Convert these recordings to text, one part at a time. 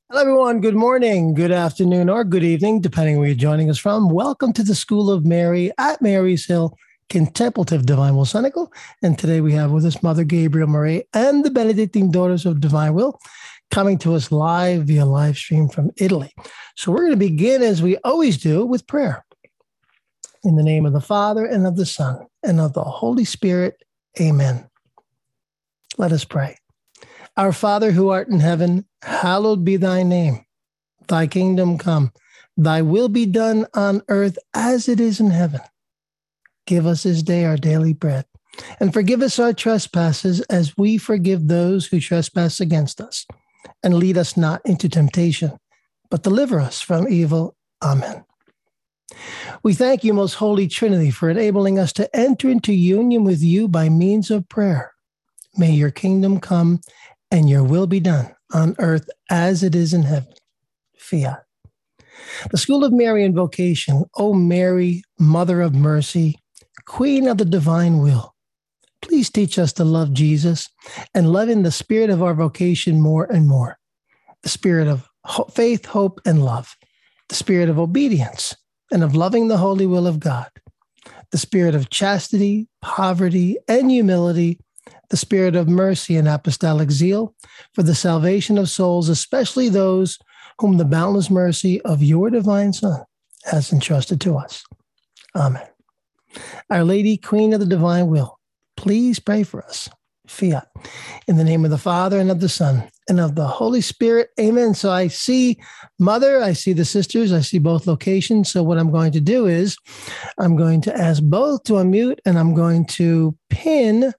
Hello, everyone. Good morning, good afternoon, or good evening, depending where you're joining us from. Welcome to the School of Mary at Mary's Hill Contemplative Divine Will Senegal. And today we have with us Mother Gabriel Marie and the Benedictine Daughters of Divine Will coming to us live via live stream from Italy. So we're going to begin, as we always do, with prayer. In the name of the Father, and of the Son, and of the Holy Spirit. Amen. Let us pray. Our Father, who art in heaven, hallowed be thy name. Thy kingdom come. Thy will be done on earth as it is in heaven. Give us this day our daily bread, and forgive us our trespasses as we forgive those who trespass against us. And lead us not into temptation, but deliver us from evil. Amen. We thank you, most holy Trinity, for enabling us to enter into union with you by means of prayer. May your kingdom come and your will be done on earth as it is in heaven. Fiat. The School of Mary Invocation, O Mary, Mother of Mercy, Queen of the Divine Will, please teach us to love Jesus and love in the spirit of our vocation more and more. The spirit of faith, hope, and love. The spirit of obedience and of loving the holy will of God. The spirit of chastity, poverty, and humility. The spirit of mercy and apostolic zeal for the salvation of souls, especially those whom the boundless mercy of your divine Son has entrusted to us. Amen. Our Lady, Queen of the Divine Will, please pray for us. Fiat. In the name of the Father, and of the Son, and of the Holy Spirit. Amen. So I see Mother, I see the sisters, I see both locations. So what I'm going to do is I'm going to ask both to unmute, and I'm going to pin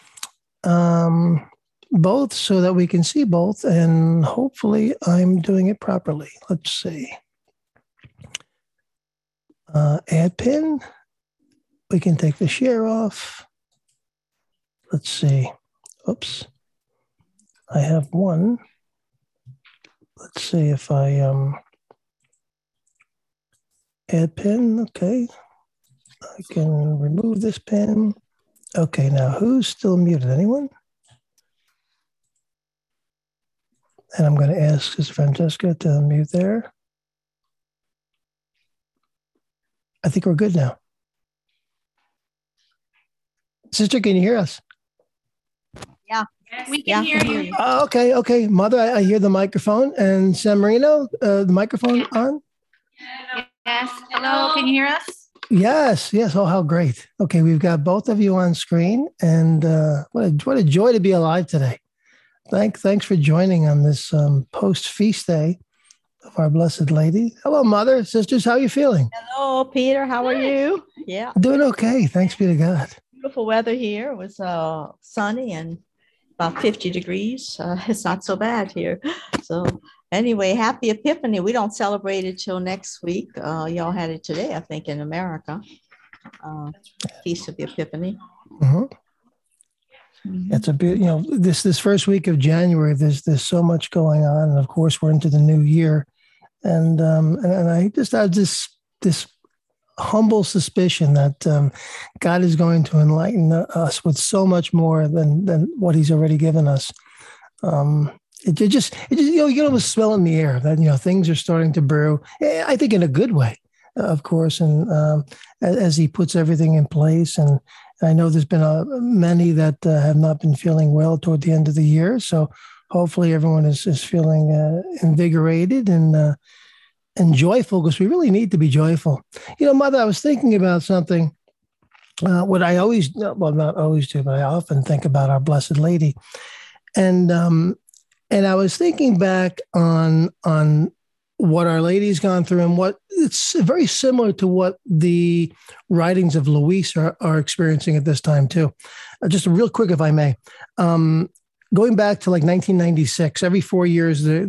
both so that we can see both, and hopefully I'm doing it properly. Let's see. Add pin. We can take the share off. Let's see. Oops. I have one. Let's see if I add pin. Okay. I can remove this pin. Okay, now who's still muted? Anyone? And I'm going to ask Sister Francesca to unmute there. I think we're good now. Sister, can you hear us? Yeah, we can hear you. Oh, okay. Mother, I hear the microphone. And San Marino, the microphone on? Yes. Hello, can you hear us? Yes. Oh, how great. Okay, we've got both of you on screen, and what a joy to be alive today. Thanks for joining on this post-feast day of our Blessed Lady. Hello, Mother, sisters, how are you feeling? Hello, Peter, how are you? Yeah. Doing okay, thanks be to God. Beautiful weather here. It was sunny and about 50 degrees. It's not so bad here. So anyway, happy Epiphany. We don't celebrate it till next week. Y'all had it today, I think, in America. Feast of the Epiphany. Mm-hmm. It's a bit, this first week of January, there's so much going on, and of course we're into the new year, and I just have this humble suspicion that God is going to enlighten us with so much more than what He's already given us. It just you can almost smell in the air that things are starting to brew. I think in a good way, of course, and as He puts everything in place. And I know there's been many that have not been feeling well toward the end of the year. So hopefully everyone is feeling invigorated and joyful, because we really need to be joyful. Mother, I was thinking about something. What I always, well, not always do, but I often think about our Blessed Lady, and I was thinking back on what Our Lady's gone through, and what it's very similar to what the writings of Luis are experiencing at this time too. Just real quick, if I may. Going back to like 1996, every 4 years, the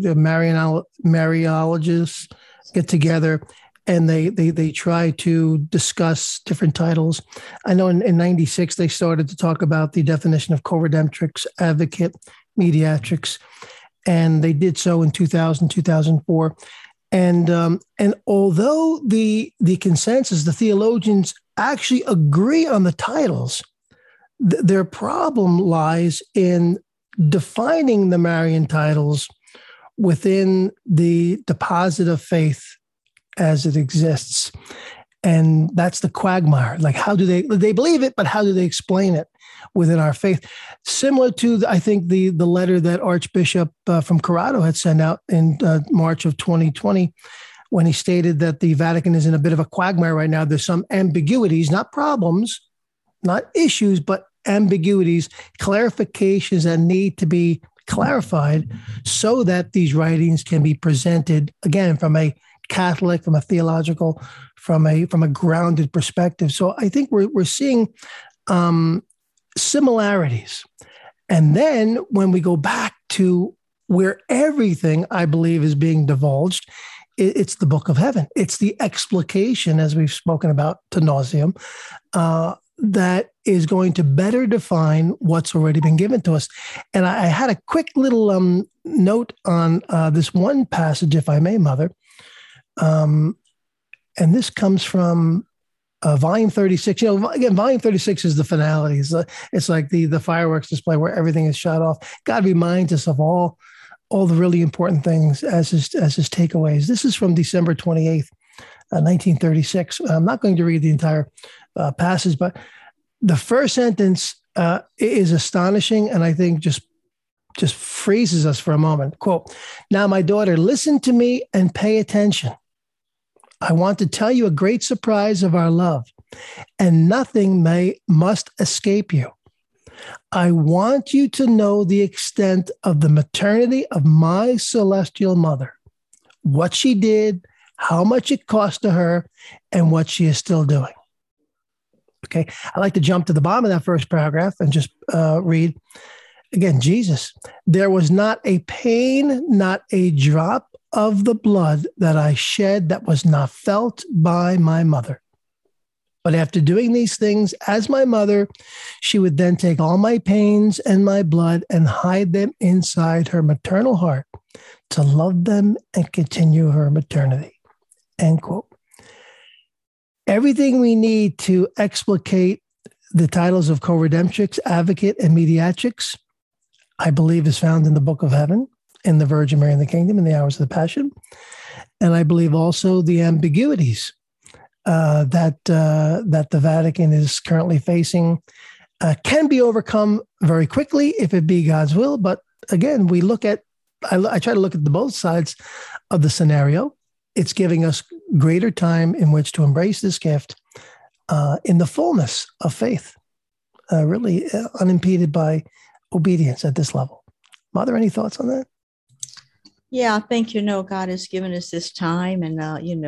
Mariologists get together and they try to discuss different titles. I know in 96, they started to talk about the definition of co-redemptrix, advocate, mediatrix, and they did so in 2000, 2004. And although the consensus, the theologians actually agree on the titles, their problem lies in defining the Marian titles within the deposit of faith as it exists. And that's the quagmire. Like, how do they believe it, but how do they explain it within our faith? Similar to, I think, the letter that Archbishop from Corrado had sent out in March of 2020, when he stated that the Vatican is in a bit of a quagmire right now. There's some ambiguities, not problems, not issues, but ambiguities, clarifications that need to be clarified so that these writings can be presented, again, from a Catholic, from a theological, from a grounded perspective. So I think we're seeing similarities. And then when we go back to where everything, I believe, is being divulged, it's the book of heaven. It's the explication, as we've spoken about to nauseam, that is going to better define what's already been given to us. And I had a quick little note on this one passage, if I may, Mother. And this comes from volume 36. You know, again, volume 36 is the finality. It's like the fireworks display where everything is shut off. God reminds us of all the really important things as his takeaways. This is from December 28th, 1936. I'm not going to read the entire passage, but the first sentence is astonishing, and I think just freezes us for a moment. Quote, "Now, my daughter, listen to me and pay attention. I want to tell you a great surprise of our love, and nothing must escape you. I want you to know the extent of the maternity of my celestial mother, what she did, how much it cost to her, and what she is still doing." Okay, I like to jump to the bottom of that first paragraph and just read again. Jesus, "There was not a pain, not a drop of the blood that I shed that was not felt by my mother. But after doing these things as my mother, she would then take all my pains and my blood and hide them inside her maternal heart to love them and continue her maternity." End quote. Everything we need to explicate the titles of co-redemptrix, advocate, and mediatrix, I believe, is found in the Book of Heaven, in the Virgin Mary in the Kingdom, in the Hours of the Passion. And I believe also the ambiguities that the Vatican is currently facing can be overcome very quickly if it be God's will. But again, I try to look at both sides of the scenario. It's giving us greater time in which to embrace this gift in the fullness of faith, really unimpeded by obedience at this level. Mother, any thoughts on that? Yeah, I think, God has given us this time, and,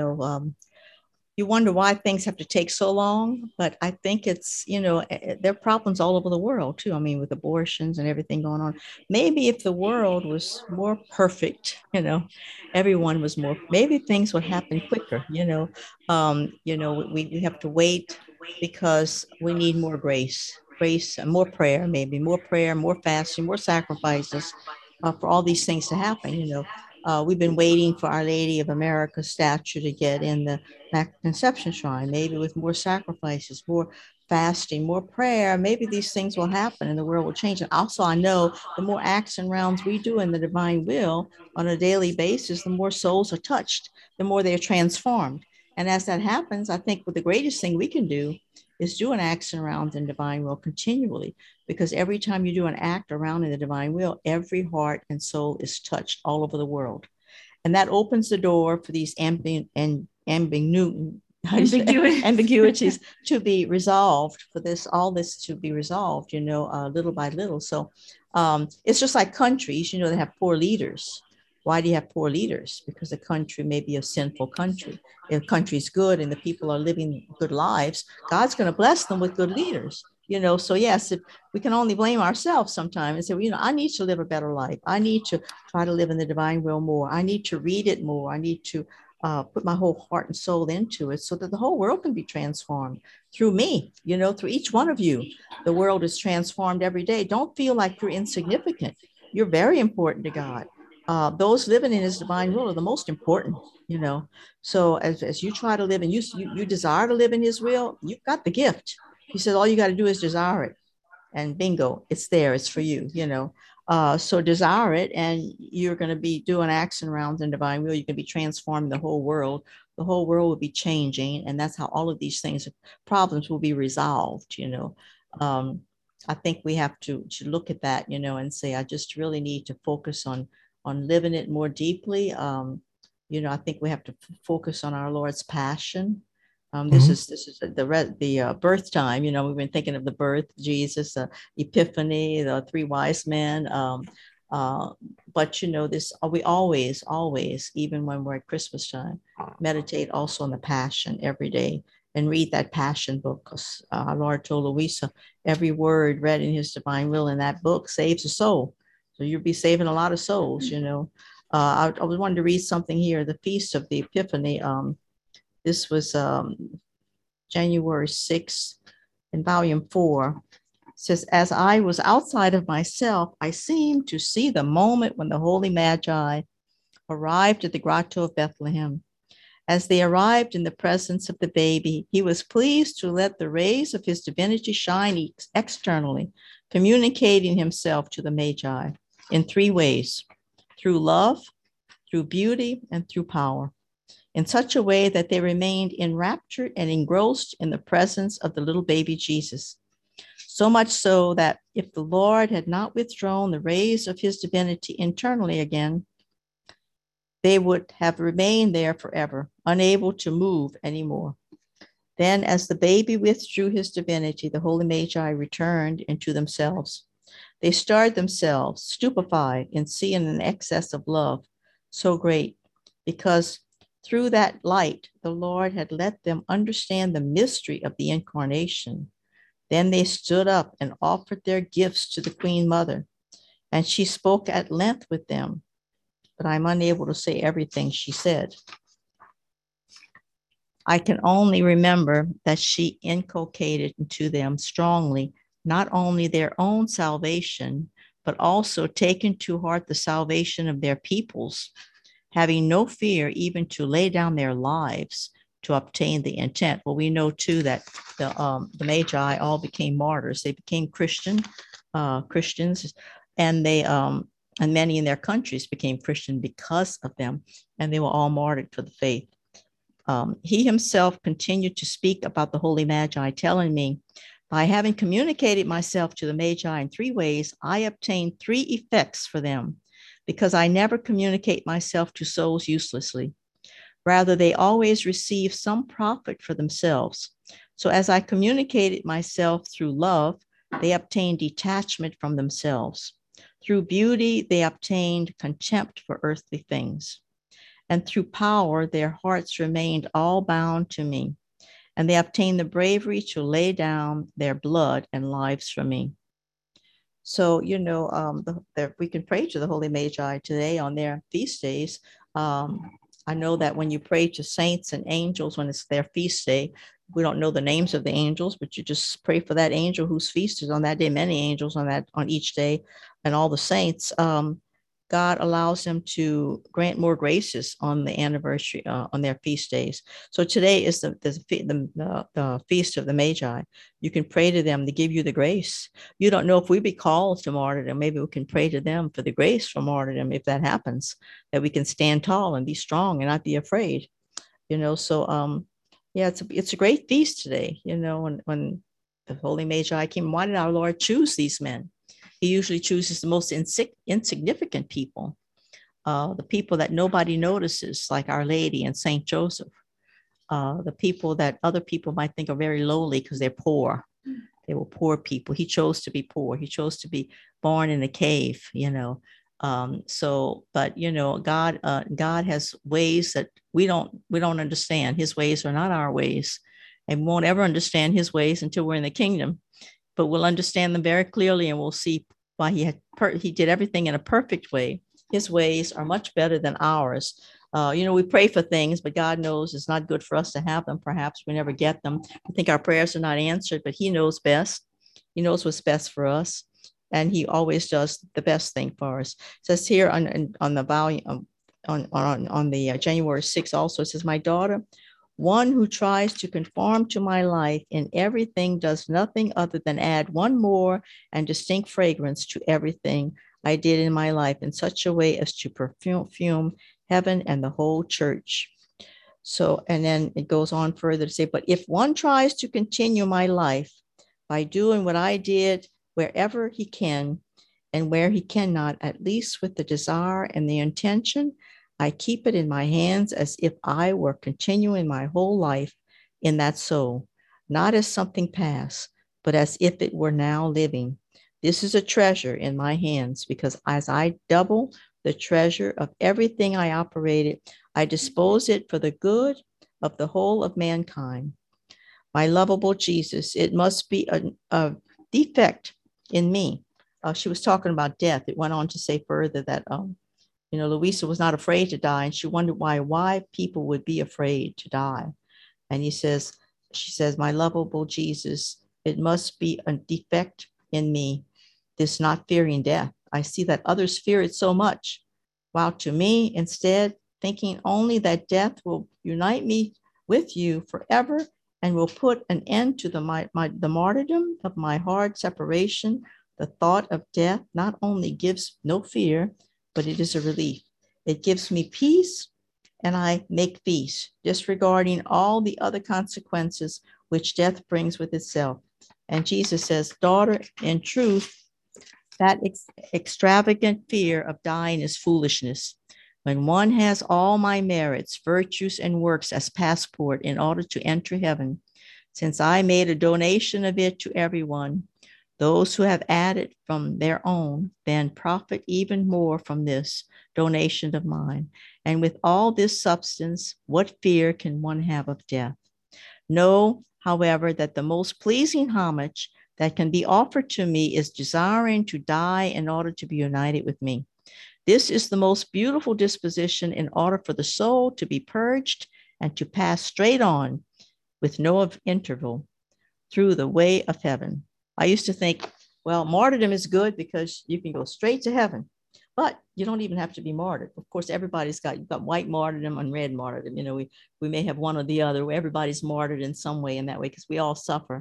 you wonder why things have to take so long, but I think it's, there are problems all over the world too. I mean, with abortions and everything going on. Maybe if the world was more perfect, everyone was maybe things would happen quicker, we have to wait because we need more grace, and more prayer, maybe more prayer, more fasting, more sacrifices for all these things to happen, We've been waiting for Our Lady of America statue to get in the Immaculate Conception Shrine, maybe with more sacrifices, more fasting, more prayer. Maybe these things will happen and the world will change. And also, I know the more acts and rounds we do in the divine will on a daily basis, the more souls are touched, the more they're transformed. And as that happens, I think the greatest thing we can do is do an acts and rounds in divine will continually, because every time you do an act around in the divine will, every heart and soul is touched all over the world. And that opens the door for these ambiguities to be resolved, for all this to be resolved, little by little. So it's just like countries, they have poor leaders. Why do you have poor leaders? Because the country may be a sinful country. If the country's good and the people are living good lives, God's going to bless them with good leaders. So yes, if we can only blame ourselves sometimes and say, I need to live a better life. I need to try to live in the divine will more. I need to read it more. I need to put my whole heart and soul into it so that the whole world can be transformed through me, through each one of you. The world is transformed every day. Don't feel like you're insignificant. You're very important to God. Those living in his divine will are the most important, So as you try to live and you desire to live in his will, you've got the gift. He said, all you got to do is desire it. And bingo, it's there. It's for you, So desire it, and you're going to be doing action rounds in divine will. You can be transforming the whole world. The whole world will be changing, and that's how all of these things, problems will be resolved. I think we have to look at that, and say, I just really need to focus on living it more deeply. I think we have to focus on our Lord's passion. This is the birth time. We've been thinking of the birth, Jesus, Epiphany, the three wise men. But this, we always, even when we're at Christmas time, meditate also on the passion every day and read that passion book. Because our Lord told Louisa, every word read in his divine will in that book saves a soul. So you'll be saving a lot of souls, I was wanting to read something here, the Feast of the Epiphany. This was January 6th in volume 4. It says, as I was outside of myself, I seemed to see the moment when the holy Magi arrived at the grotto of Bethlehem. As they arrived in the presence of the baby, he was pleased to let the rays of his divinity shine externally, communicating himself to the Magi in 3 ways: through love, through beauty, and through power, in such a way that they remained enraptured and engrossed in the presence of the little baby Jesus. So much so that if the Lord had not withdrawn the rays of his divinity internally again, they would have remained there forever, unable to move anymore. Then, as the baby withdrew his divinity, the holy Magi returned into themselves. They starred themselves, stupefied, in seeing an excess of love so great, because through that light, the Lord had let them understand the mystery of the incarnation. Then they stood up and offered their gifts to the Queen Mother, and she spoke at length with them, but I'm unable to say everything she said. I can only remember that she inculcated into them strongly not only their own salvation, but also taken to heart the salvation of their peoples, having no fear even to lay down their lives to obtain the intent. Well, we know too that the Magi all became martyrs. They became Christians, and they and many in their countries became Christian because of them, and they were all martyred for the faith. He himself continued to speak about the holy Magi, telling me, by having communicated myself to the Magi in 3 ways, I obtained 3 effects for them, because I never communicate myself to souls uselessly. Rather, they always receive some profit for themselves. So as I communicated myself through love, they obtained detachment from themselves. Through beauty, they obtained contempt for earthly things. And through power, their hearts remained all bound to me, and they obtained the bravery to lay down their blood and lives for me. So, we can pray to the Holy Magi today on their feast days. I know that when you pray to saints and angels when it's their feast day, we don't know the names of the angels, but you just pray for that angel whose feast is on that day, many angels on each day, and all the saints. God allows them to grant more graces on the anniversary, on their feast days. So today is the feast of the Magi. You can pray to them to give you the grace. You don't know if we be called to martyrdom. Maybe we can pray to them for the grace for martyrdom if that happens, that we can stand tall and be strong and not be afraid. So it's a great feast today. When the Holy Magi came, why did our Lord choose these men? He usually chooses the most insignificant people, the people that nobody notices, like Our Lady and Saint Joseph, the people that other people might think are very lowly because they're poor. They were poor people. He chose to be poor. He chose to be born in a cave, but God has ways that we don't understand. His ways are not our ways, and we won't ever understand his ways until we're in the kingdom. But we'll understand them very clearly, and we'll see why he did everything in a perfect way. His ways are much better than ours. We pray for things, but God knows it's not good for us to have them. Perhaps we never get them. I think our prayers are not answered, but he knows best. He knows what's best for us, and he always does the best thing for us. It says here on the volume on the January 6th also, it says, my daughter, one who tries to conform to my life in everything does nothing other than add one more and distinct fragrance to everything I did in my life in such a way as to perfume heaven and the whole church. So, and then it goes on further to say, but if one tries to continue my life by doing what I did wherever he can and where he cannot, at least with the desire and the intention, I keep it in my hands as if I were continuing my whole life in that soul, not as something past, but as if it were now living. This is a treasure in my hands because as I double the treasure of everything I operated, I dispose it for the good of the whole of mankind. My lovable Jesus, it must be a defect in me. She was talking about death. It went on to say further that, Louisa was not afraid to die, and she wondered why people would be afraid to die. And she says, my lovable Jesus, it must be a defect in me, this not fearing death. I see that others fear it so much, while to me, instead, thinking only that death will unite me with you forever and will put an end to the martyrdom of my hard separation. The thought of death not only gives no fear, but it is a relief. It gives me peace, and I make peace, disregarding all the other consequences which death brings with itself. And Jesus says, daughter, in truth, that extravagant fear of dying is foolishness. When one has all my merits, virtues, and works as passport in order to enter heaven, since I made a donation of it to everyone, those who have added from their own then profit even more from this donation of mine. And with all this substance, what fear can one have of death? Know, however, that the most pleasing homage that can be offered to me is desiring to die in order to be united with me. This is the most beautiful disposition in order for the soul to be purged and to pass straight on with no interval through the way of heaven. I used to think, well, martyrdom is good because you can go straight to heaven, but you don't even have to be martyred. Of course, you've got white martyrdom and red martyrdom. We may have one or the other. Everybody's martyred in some way in that way because we all suffer.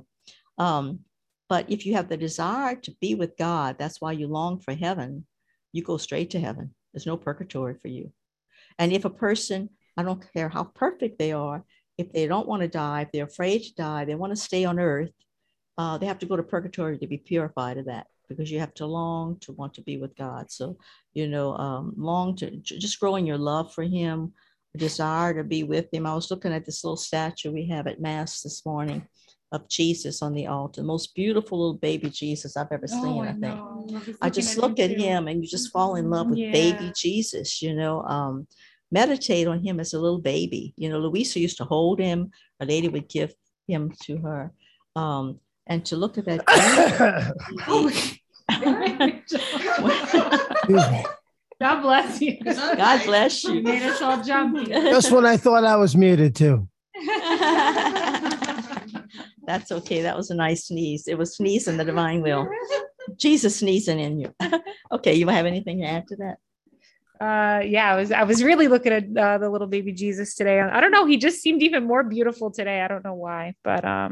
But if you have the desire to be with God, that's why you long for heaven. You go straight to heaven. There's no purgatory for you. And if a person, I don't care how perfect they are, if they don't want to die, if they're afraid to die, they want to stay on earth, they have to go to purgatory to be purified of that, because you have to long to want to be with God. So, long to just growing your love for him, a desire to be with him. I was looking at this little statue we have at Mass this morning of Jesus on the altar, the most beautiful little baby Jesus I've ever seen. I think I just look at him and you just fall in love with baby Jesus, meditate on him as a little baby. Louisa used to hold him. A lady would give him to her. And to look at that. God bless you. God bless you. You made us all jump. Just when I thought I was muted too. That's okay. That was a nice sneeze. It was sneezing the divine will. Jesus sneezing in you. Okay, you have anything to add to that? I was really looking at the little baby Jesus today. I don't know. He just seemed even more beautiful today. I don't know why, but I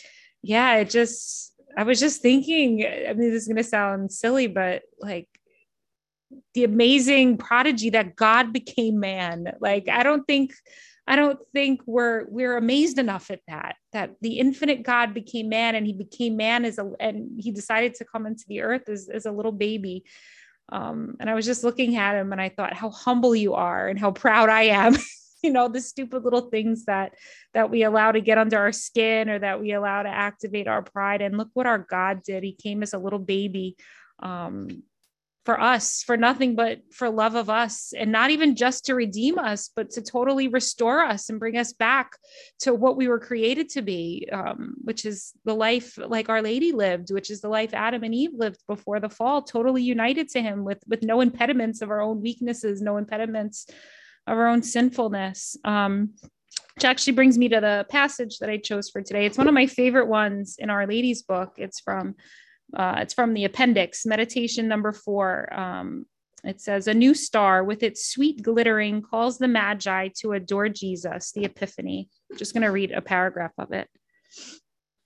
was just thinking, I mean, this is going to sound silly, but like the amazing prodigy that God became man. Like, I don't think we're amazed enough at that the infinite God became man, and he became man and he decided to come into the earth as a little baby. And I was just looking at him and I thought how humble you are and how proud I am. The stupid little things that we allow to get under our skin or that we allow to activate our pride. And look what our God did. He came as a little baby, for us, for nothing but for love of us, and not even just to redeem us, but to totally restore us and bring us back to what we were created to be, which is the life like Our Lady lived, which is the life Adam and Eve lived before the fall, totally united to him with no impediments of our own weaknesses, no impediments of our own sinfulness. Which actually brings me to the passage that I chose for today. It's one of my favorite ones in Our Lady's book. It's from the appendix, meditation number 4. It says, a new star with its sweet glittering calls the Magi to adore Jesus, the Epiphany. I'm just going to read a paragraph of it.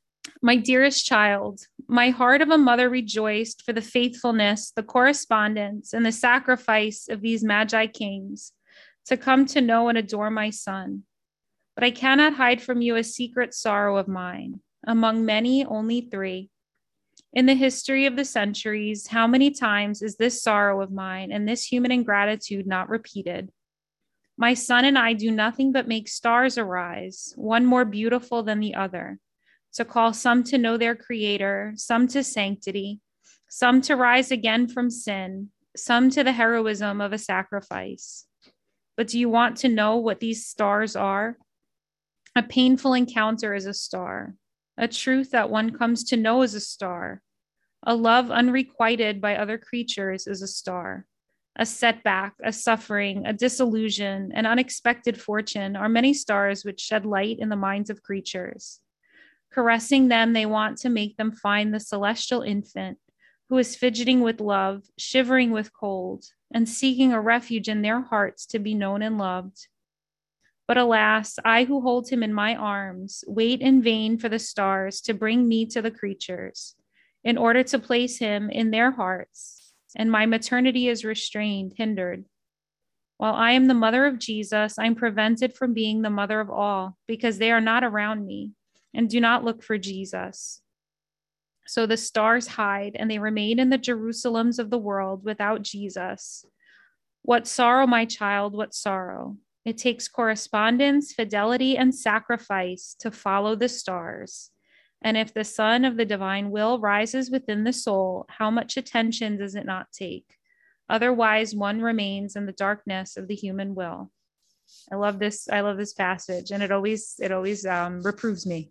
My dearest child, my heart of a mother rejoiced for the faithfulness, the correspondence, and the sacrifice of these Magi kings to come to know and adore my son. But I cannot hide from you a secret sorrow of mine. Among many, only 3. In the history of the centuries, how many times is this sorrow of mine and this human ingratitude not repeated? My son and I do nothing but make stars arise, one more beautiful than the other, to call some to know their Creator, some to sanctity, some to rise again from sin, some to the heroism of a sacrifice. But do you want to know what these stars are? A painful encounter is a star, a truth that one comes to know is a star, a love unrequited by other creatures is a star. A setback, a suffering, a disillusion, an unexpected fortune are many stars which shed light in the minds of creatures. Caressing them, they want to make them find the celestial infant who is fidgeting with love, shivering with cold, and seeking a refuge in their hearts to be known and loved. But alas, I who hold him in my arms wait in vain for the stars to bring me to the creatures in order to place him in their hearts, and my maternity is restrained, hindered. While I am the mother of Jesus, I'm prevented from being the mother of all because they are not around me and do not look for Jesus. So the stars hide and they remain in the Jerusalems of the world without Jesus. What sorrow, my child, what sorrow. It takes correspondence, fidelity, and sacrifice to follow the stars. And if the sun of the divine will rises within the soul, how much attention does it not take? Otherwise, one remains in the darkness of the human will. I love this passage, and it always reproves me,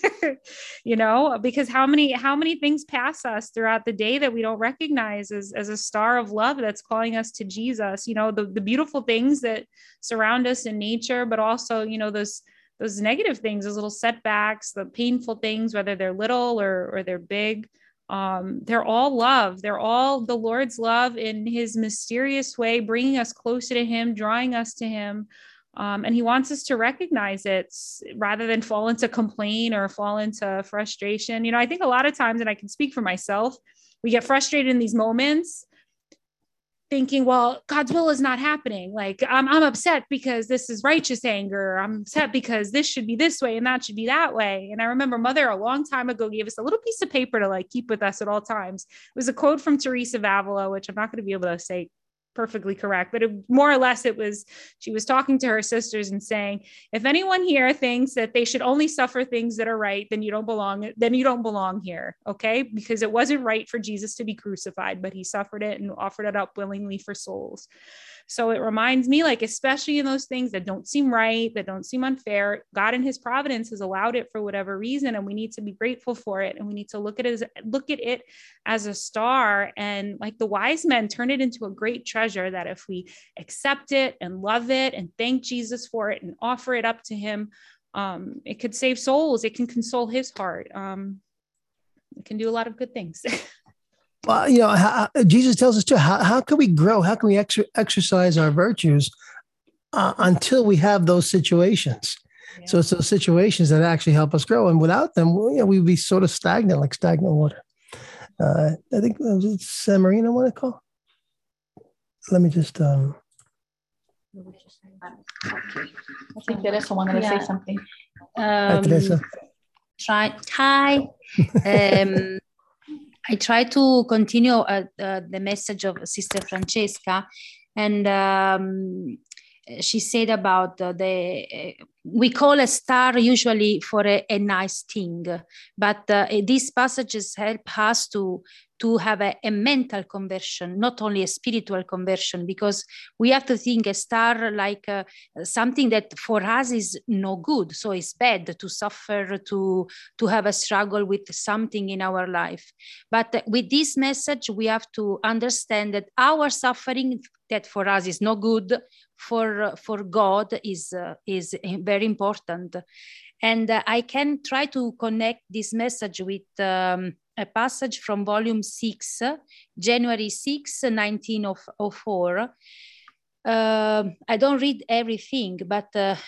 because how many things pass us throughout the day that we don't recognize as a star of love that's calling us to Jesus. The beautiful things that surround us in nature, but also those negative things, those little setbacks, the painful things, whether they're little or they're big. They're all love. They're all the Lord's love in his mysterious way, bringing us closer to him, drawing us to him. And he wants us to recognize it rather than fall into complaint or fall into frustration. I think a lot of times, and I can speak for myself, we get frustrated in these moments thinking, well, God's will is not happening. Like I'm upset because this is righteous anger. I'm upset because this should be this way and that should be that way. And I remember Mother a long time ago gave us a little piece of paper to keep with us at all times. It was a quote from Teresa of Avila, which I'm not going to be able to say perfectly correct, but more or less she was talking to her sisters and saying, if anyone here thinks that they should only suffer things that are right, then you don't belong here. Okay. Because it wasn't right for Jesus to be crucified, but he suffered it and offered it up willingly for souls. So it reminds me, especially in those things that don't seem right, that don't seem unfair, God in his providence has allowed it for whatever reason. And we need to be grateful for it. And we need to look at it as a star, and like the wise men, turn it into a great treasure that if we accept it and love it and thank Jesus for it and offer it up to him, it could save souls. It can console his heart. It can do a lot of good things. Well, Jesus tells us too, how can we grow? How can we exercise our virtues until we have those situations? Yeah. So it's those situations that actually help us grow. And without them, we'd be sort of stagnant, like stagnant water. I think San Marino want to call. Let me just. Okay. I think Teresa wanted to say something. Hi, Teresa. Hi. I try to continue the message of Sister Francesca, and she said about we call a star usually for a nice thing, but these passages help us to have a mental conversion, not only a spiritual conversion, because we have to think a star like something that for us is no good. So it's bad to suffer, to have a struggle with something in our life. But with this message, we have to understand that our suffering that for us is no good, for God is very important. And I can try to connect this message with a passage from volume 6, January 6, 1904. I don't read everything, but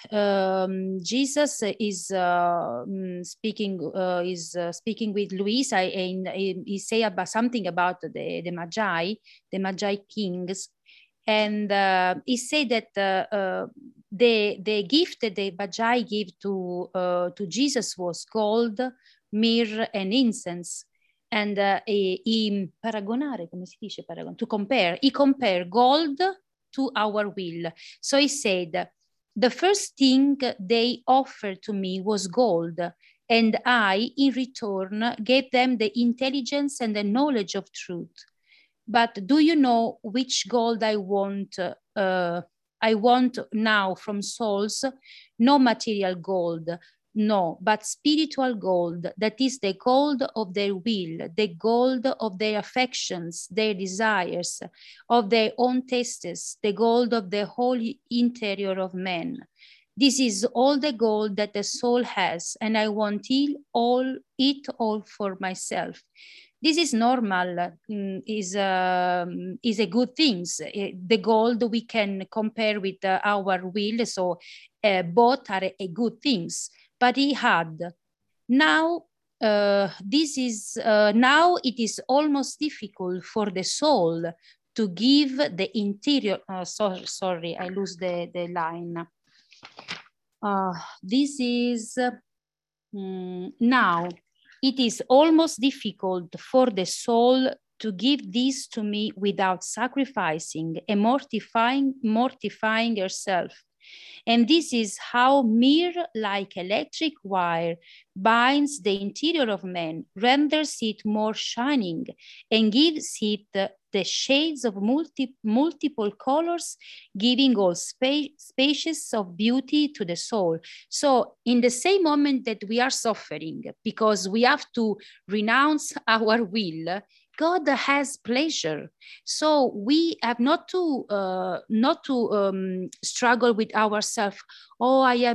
Jesus is speaking with Luis. He say about something about the Magi kings, and he said that the gift that the Magi give to Jesus was gold, myrrh, and incense. And paragonare, come si dice paragon? To compare. He compared gold to our will. So he said, the first thing they offered to me was gold, and I, in return, gave them the intelligence and the knowledge of truth. But do you know which gold I want? I want now from souls, no material gold, no, but spiritual gold, that is the gold of their will, the gold of their affections, their desires, of their own tastes, the gold of the whole interior of man. This is all the gold that the soul has, and I want it all for myself. This is normal, is a good thing. The gold we can compare with our will, so both are a good things. But he had. Now, now it is almost difficult for the soul to give the interior. Sorry, I lose the line. This is now. It is almost difficult for the soul to give this to me without sacrificing and mortifying herself. And this is how myrrh, like electric wire, binds the interior of man, renders it more shining, and gives it the shades of multiple colors, giving all spaces of beauty to the soul. So in the same moment that we are suffering, because we have to renounce our will, God has pleasure. So we have not to struggle with ourselves. Oh, I am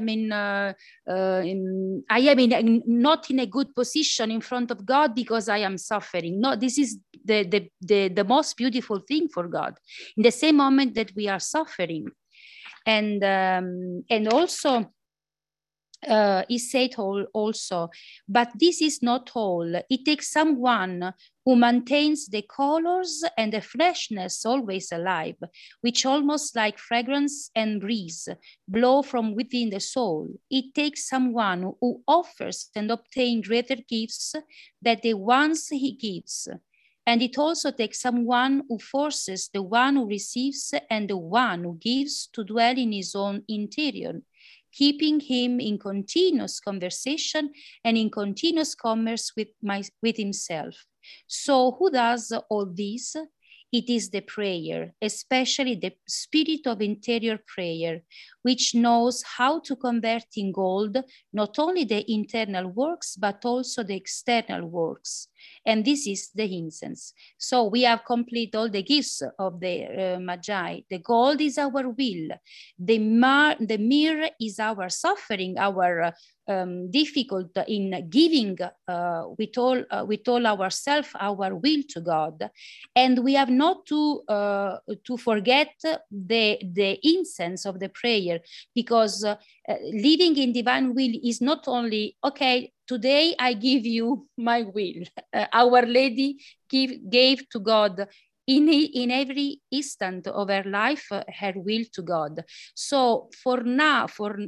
not in a good position in front of God because I am suffering. No, this is the most beautiful thing for God. In the same moment that we are suffering, and also. He said also, but this is not all. It takes someone who maintains the colors and the freshness always alive, which almost like fragrance and breeze blow from within the soul. It takes someone who offers and obtains greater gifts than the ones he gives. And it also takes someone who forces the one who receives and the one who gives to dwell in his own interior, keeping him in continuous conversation and in continuous commerce with himself. So who does all this? It is the prayer, especially the spirit of interior prayer, which knows how to convert in gold not only the internal works, but also the external works. And this is the incense. So we have completed all the gifts of the Magi. The gold is our will. The myrrh is our suffering, our difficult in giving with all ourselves, our will to God. And we have not to forget the incense of the prayer, because living in divine will is not only, okay, today I give you my will. Our Lady gave to God in every instant of her life her will to God. So for now, for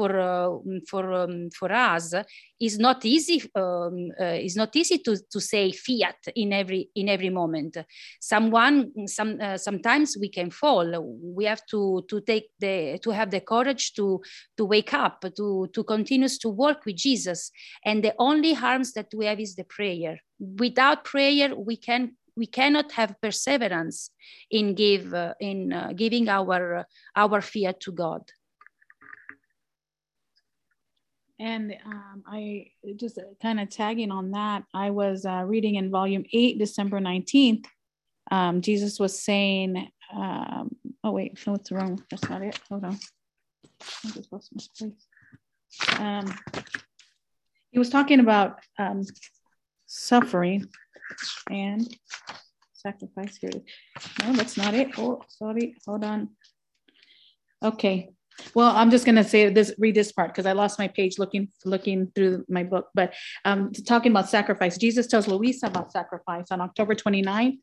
us, it's not easy. It's not easy to say fiat in every moment. Sometimes we can fall. We have to have the courage to wake up, to continue to walk with Jesus. And the only harms that we have is the prayer. Without prayer, we cannot have perseverance in giving our fiat to God. And I just kind of tagging on that, I was reading in volume 8, December 19th, Jesus was saying, oh wait, no, it's wrong. That's not it. Hold on. I just lost my place. He was talking about suffering and sacrifice. Here, no, that's not it. Oh, sorry, hold on. Okay. Well, I'm just going to say this, read this part because I lost my page looking through my book. But talking about sacrifice, Jesus tells Luisa about sacrifice on October 29th,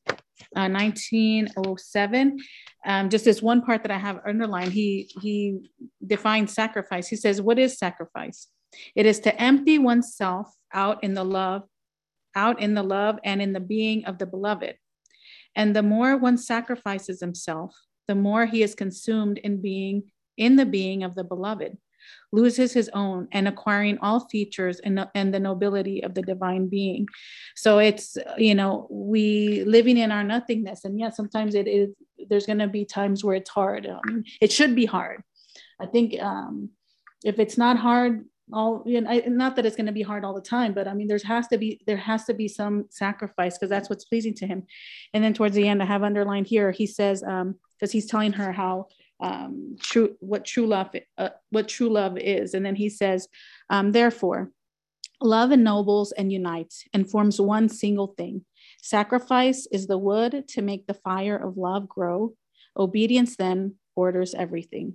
1907. Just this one part that I have underlined, he defines sacrifice. He says, what is sacrifice? It is to empty oneself out in the love and in the being of the beloved. And the more one sacrifices himself, the more he is consumed in the being of the beloved, loses his own and acquiring all features and the nobility of the divine being. So it's, we living in our nothingness. And yeah, sometimes there's going to be times where it's hard. It should be hard. I think if it's not hard, not that it's going to be hard all the time, but I mean, there has to be some sacrifice because that's what's pleasing to him. And then towards the end, I have underlined here, he says, because he's telling her how what true love is. And then he says, therefore, love ennobles and unites and forms one single thing. Sacrifice is the wood to make the fire of love grow. Obedience then orders everything.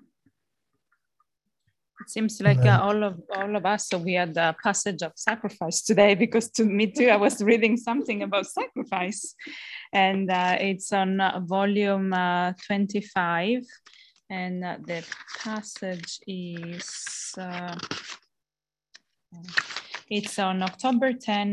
It seems like all of us, so we had a passage of sacrifice today, because to me too, I was reading something about sacrifice, and it's on volume 25, and the passage is it's on October 10,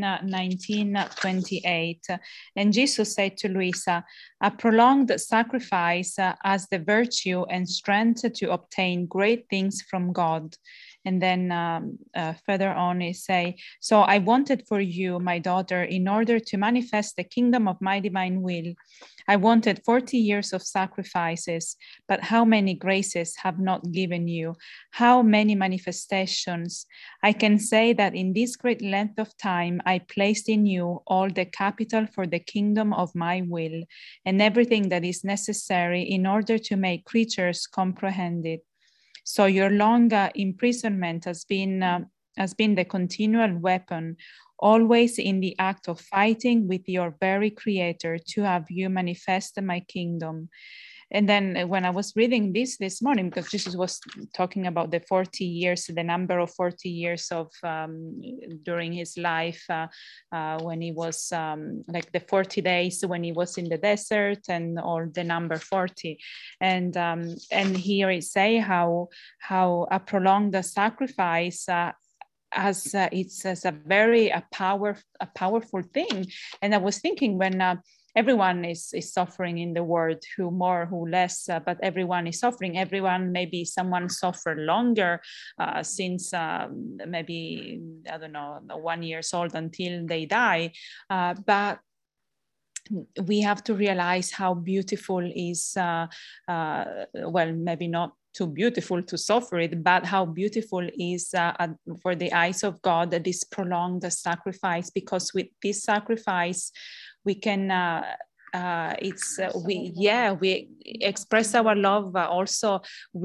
1928. And Jesus said to Luisa, a prolonged sacrifice has the virtue and strength to obtain great things from God. And then further on, he say, so I wanted for you, my daughter, in order to manifest the kingdom of my divine will, I wanted 40 years of sacrifices, but how many graces have not given you? How many manifestations? I can say that in this great length of time, I placed in you all the capital for the kingdom of my will, and everything that is necessary in order to make creatures comprehend it. So your long imprisonment has been the continual weapon, always in the act of fighting with your very creator to have you manifest my kingdom. And then when I was reading this morning, because Jesus was talking about the 40 years, the number of 40 years of during his life, when he was like the 40 days when he was in the desert, and or the number 40. And here it say how a prolonged sacrifice as it's as a very powerful thing. And I was thinking when everyone is suffering in the world, who more, who less, but everyone is suffering. Everyone, maybe someone suffered longer since maybe, I don't know, 1 year old until they die. But we have to realize how beautiful is, well, maybe not too beautiful to suffer it, but how beautiful is for the eyes of God this prolonged sacrifice, because with this sacrifice we can we express our love. Also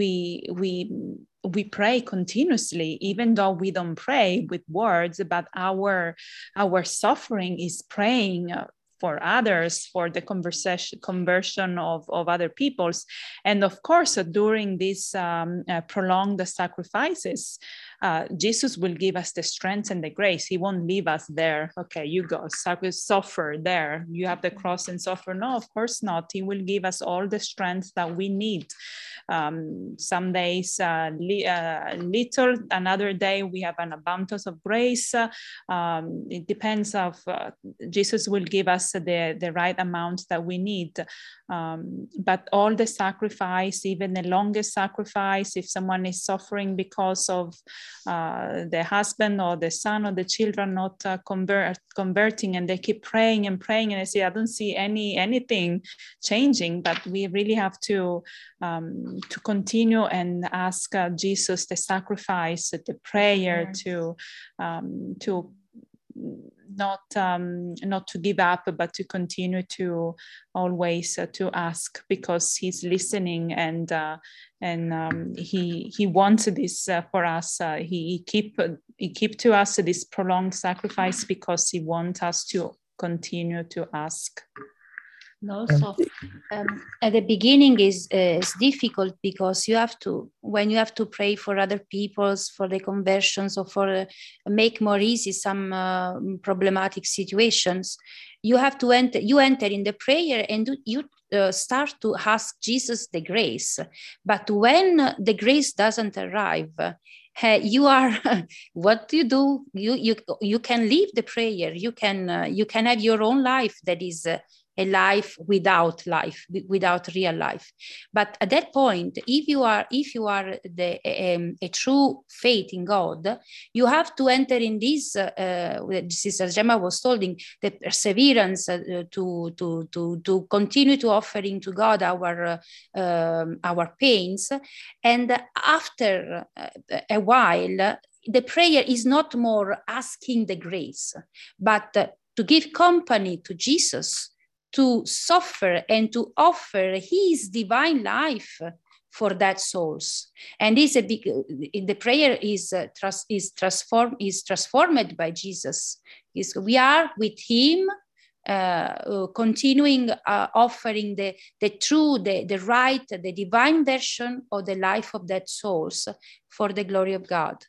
we pray continuously, even though we don't pray with words, but our suffering is praying for others, for the conversion of other peoples. And of course, during these prolonged sacrifices, Jesus will give us the strength and the grace. He won't leave us there. Okay, you go, suffer there. You have the cross and suffer. No, of course not. He will give us all the strength that we need. Some days little, another day we have an abundance of grace. It depends of Jesus will give us the right amount that we need. But all the sacrifice, even the longest sacrifice, if someone is suffering because of the husband or the son or the children not converting, and they keep praying and praying, and I say, I don't see anything changing. But we really have to continue and ask Jesus the sacrifice, the prayer, to not to give up, but to continue to always to ask, because he's listening, and he wants this for us. He keep to us this prolonged sacrifice because he wants us to continue to ask. And also, at the beginning is difficult because when you have to pray for other people's, for the conversions, or for make more easy some problematic situations, you have to enter in the prayer and you start to ask Jesus the grace. But when the grace doesn't arrive, you are what do? You can leave the prayer. You can have your own life that is a life, without real life. But at that point, if you are a true faith in God, you have to enter in this. Sister Gemma was telling the perseverance to continue to offering to God our pains, and after a while, the prayer is not more asking the grace, but to give company to Jesus, to suffer and to offer his divine life for that souls. And the prayer is transformed by Jesus. We are with him, continuing offering the true, the right, the divine version of the life of that souls for the glory of God.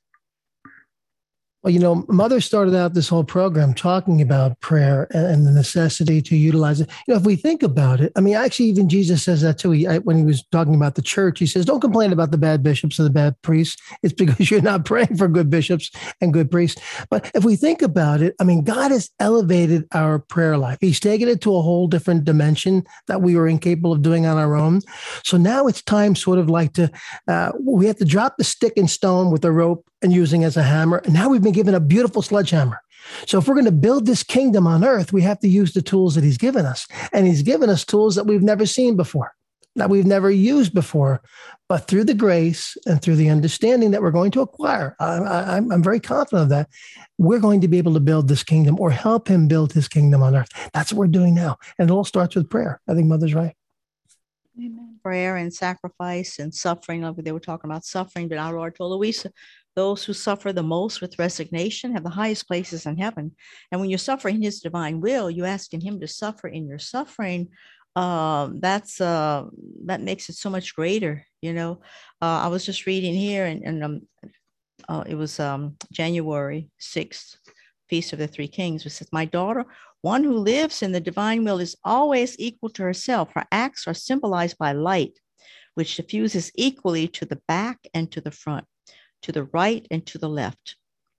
Well, Mother started out this whole program talking about prayer and the necessity to utilize it. If we think about it, actually, even Jesus says that too. When he was talking about the church, he says, don't complain about the bad bishops or the bad priests. It's because you're not praying for good bishops and good priests. But if we think about it, God has elevated our prayer life. He's taken it to a whole different dimension that we were incapable of doing on our own. So now it's time sort of like we have to drop the stick and stone with the rope and using as a hammer. And now we've been given a beautiful sledgehammer. So if we're going to build this kingdom on earth, we have to use the tools that he's given us. And he's given us tools that we've never seen before, that we've never used before. But through the grace and through the understanding that we're going to acquire, I'm very confident of that, we're going to be able to build this kingdom or help him build his kingdom on earth. That's what we're doing now. And it all starts with prayer. I think Mother's right. Amen. Prayer and sacrifice and suffering. Like they were talking about suffering, but our Lord told Louisa, those who suffer the most with resignation have the highest places in heaven. And when you're suffering his divine will, you're asking him to suffer in your suffering. That makes it so much greater. I was just reading here, and it was January 6th, Feast of the Three Kings, which says, my daughter, one who lives in the divine will is always equal to herself. Her acts are symbolized by light, which diffuses equally to the back and to the front, to the right and to the left.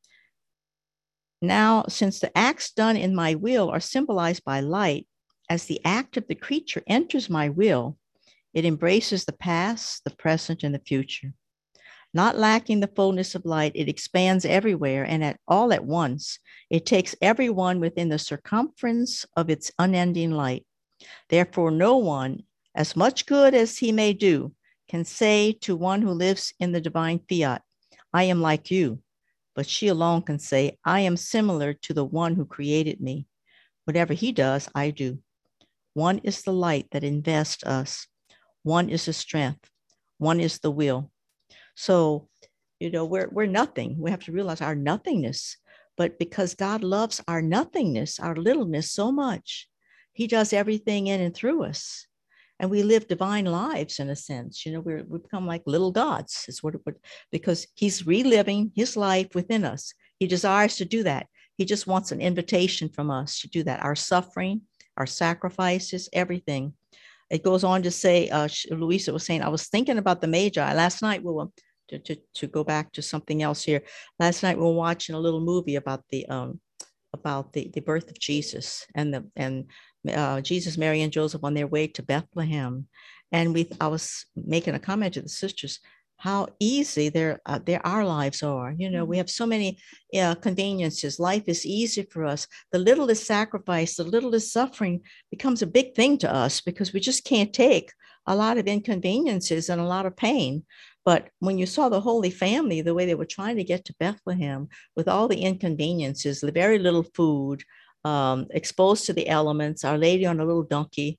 Now, since the acts done in my will are symbolized by light, as the act of the creature enters my will, it embraces the past, the present, and the future. Not lacking the fullness of light, it expands everywhere and all at once. It takes everyone within the circumference of its unending light. Therefore, no one, as much good as he may do, can say to one who lives in the divine fiat, I am like you, but she alone can say, I am similar to the one who created me. Whatever he does, I do. One is the light that invests us. One is the strength. One is the will. So, we're nothing. We have to realize our nothingness. But because God loves our nothingness, our littleness so much, he does everything in and through us. And we live divine lives in a sense. We become like little gods. Is what because he's reliving his life within us. He desires to do that. He just wants an invitation from us to do that. Our suffering, our sacrifices, everything. It goes on to say, Louisa was saying, I was thinking about the Magi last night. To go back to something else here. Last night we were watching a little movie about the birth of Jesus and Jesus, Mary, and Joseph on their way to Bethlehem. And I was making a comment to the sisters how easy our lives are. We have so many conveniences. Life is easy for us. The littlest sacrifice, the littlest suffering becomes a big thing to us because we just can't take a lot of inconveniences and a lot of pain. But when you saw the Holy Family, the way they were trying to get to Bethlehem with all the inconveniences, the very little food, exposed to the elements, Our Lady on a little donkey,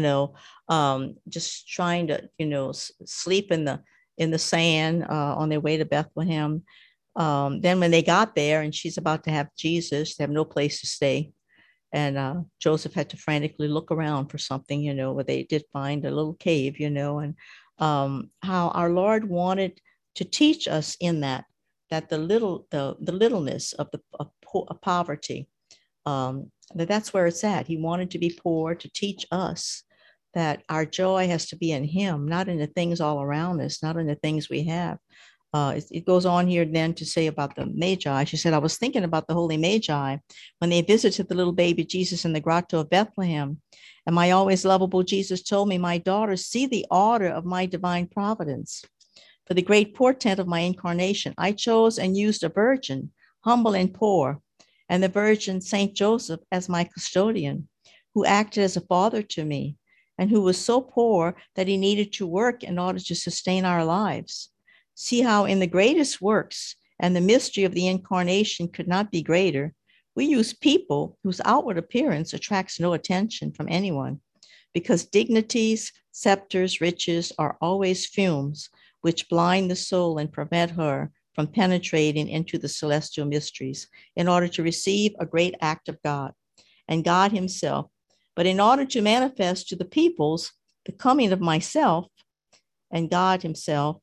just trying to, sleep in the sand on their way to Bethlehem. Then when they got there and she's about to have Jesus, they have no place to stay. And Joseph had to frantically look around for something, where they did find a little cave, and how our Lord wanted to teach us in that the littleness of poverty, that's where it's at. He wanted to be poor to teach us that our joy has to be in him, not in the things all around us, not in the things we have. It goes on here then to say about the Magi. She said, I was thinking about the holy Magi when they visited the little baby Jesus in the grotto of Bethlehem. And my always lovable Jesus told me, my daughter, see the order of my divine providence. For the great portent of my incarnation, I chose and used a virgin, humble and poor, and the virgin Saint Joseph as my custodian, who acted as a father to me, and who was so poor that he needed to work in order to sustain our lives. See how in the greatest works and the mystery of the incarnation could not be greater, we use people whose outward appearance attracts no attention from anyone, because dignities, scepters, riches are always fumes which blind the soul and prevent her from penetrating into the celestial mysteries in order to receive a great act of God and God himself. But in order to manifest to the peoples the coming of myself and God himself,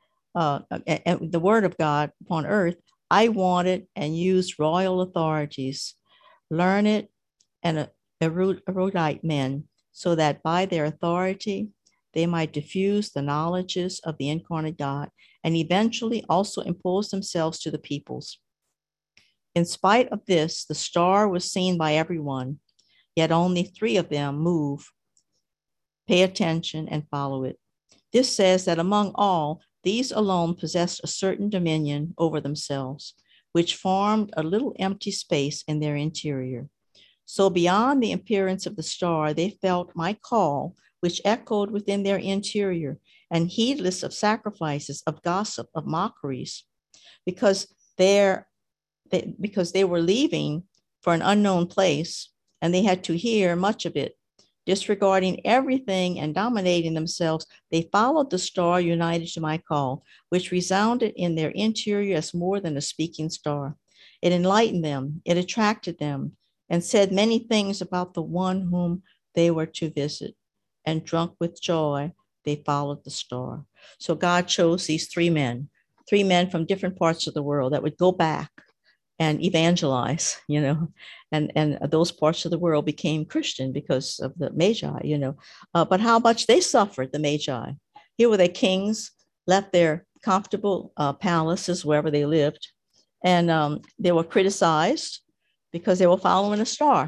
and the word of God upon earth, I wanted and used royal authorities, learned and erudite men, so that by their authority they might diffuse the knowledges of the incarnate God and eventually also impose themselves to the peoples. In spite of this, the star was seen by everyone, yet only 3 of them move, pay attention, and follow it. This says that among all, these alone possessed a certain dominion over themselves, which formed a little empty space in their interior. So beyond the appearance of the star, they felt my call, which echoed within their interior, and heedless of sacrifices, of gossip, of mockeries, because they were leaving for an unknown place, and they had to hear much of it. Disregarding everything and dominating themselves, they followed the star united to my call, which resounded in their interior as more than a speaking star. It enlightened them, it attracted them, and said many things about the one whom they were to visit. And drunk with joy, they followed the star. So God chose these 3 men from different parts of the world that would go back and evangelize, and those parts of the world became Christian because of the Magi, but how much they suffered, the Magi. Here were their kings, left their comfortable palaces wherever they lived, and they were criticized because they were following a star.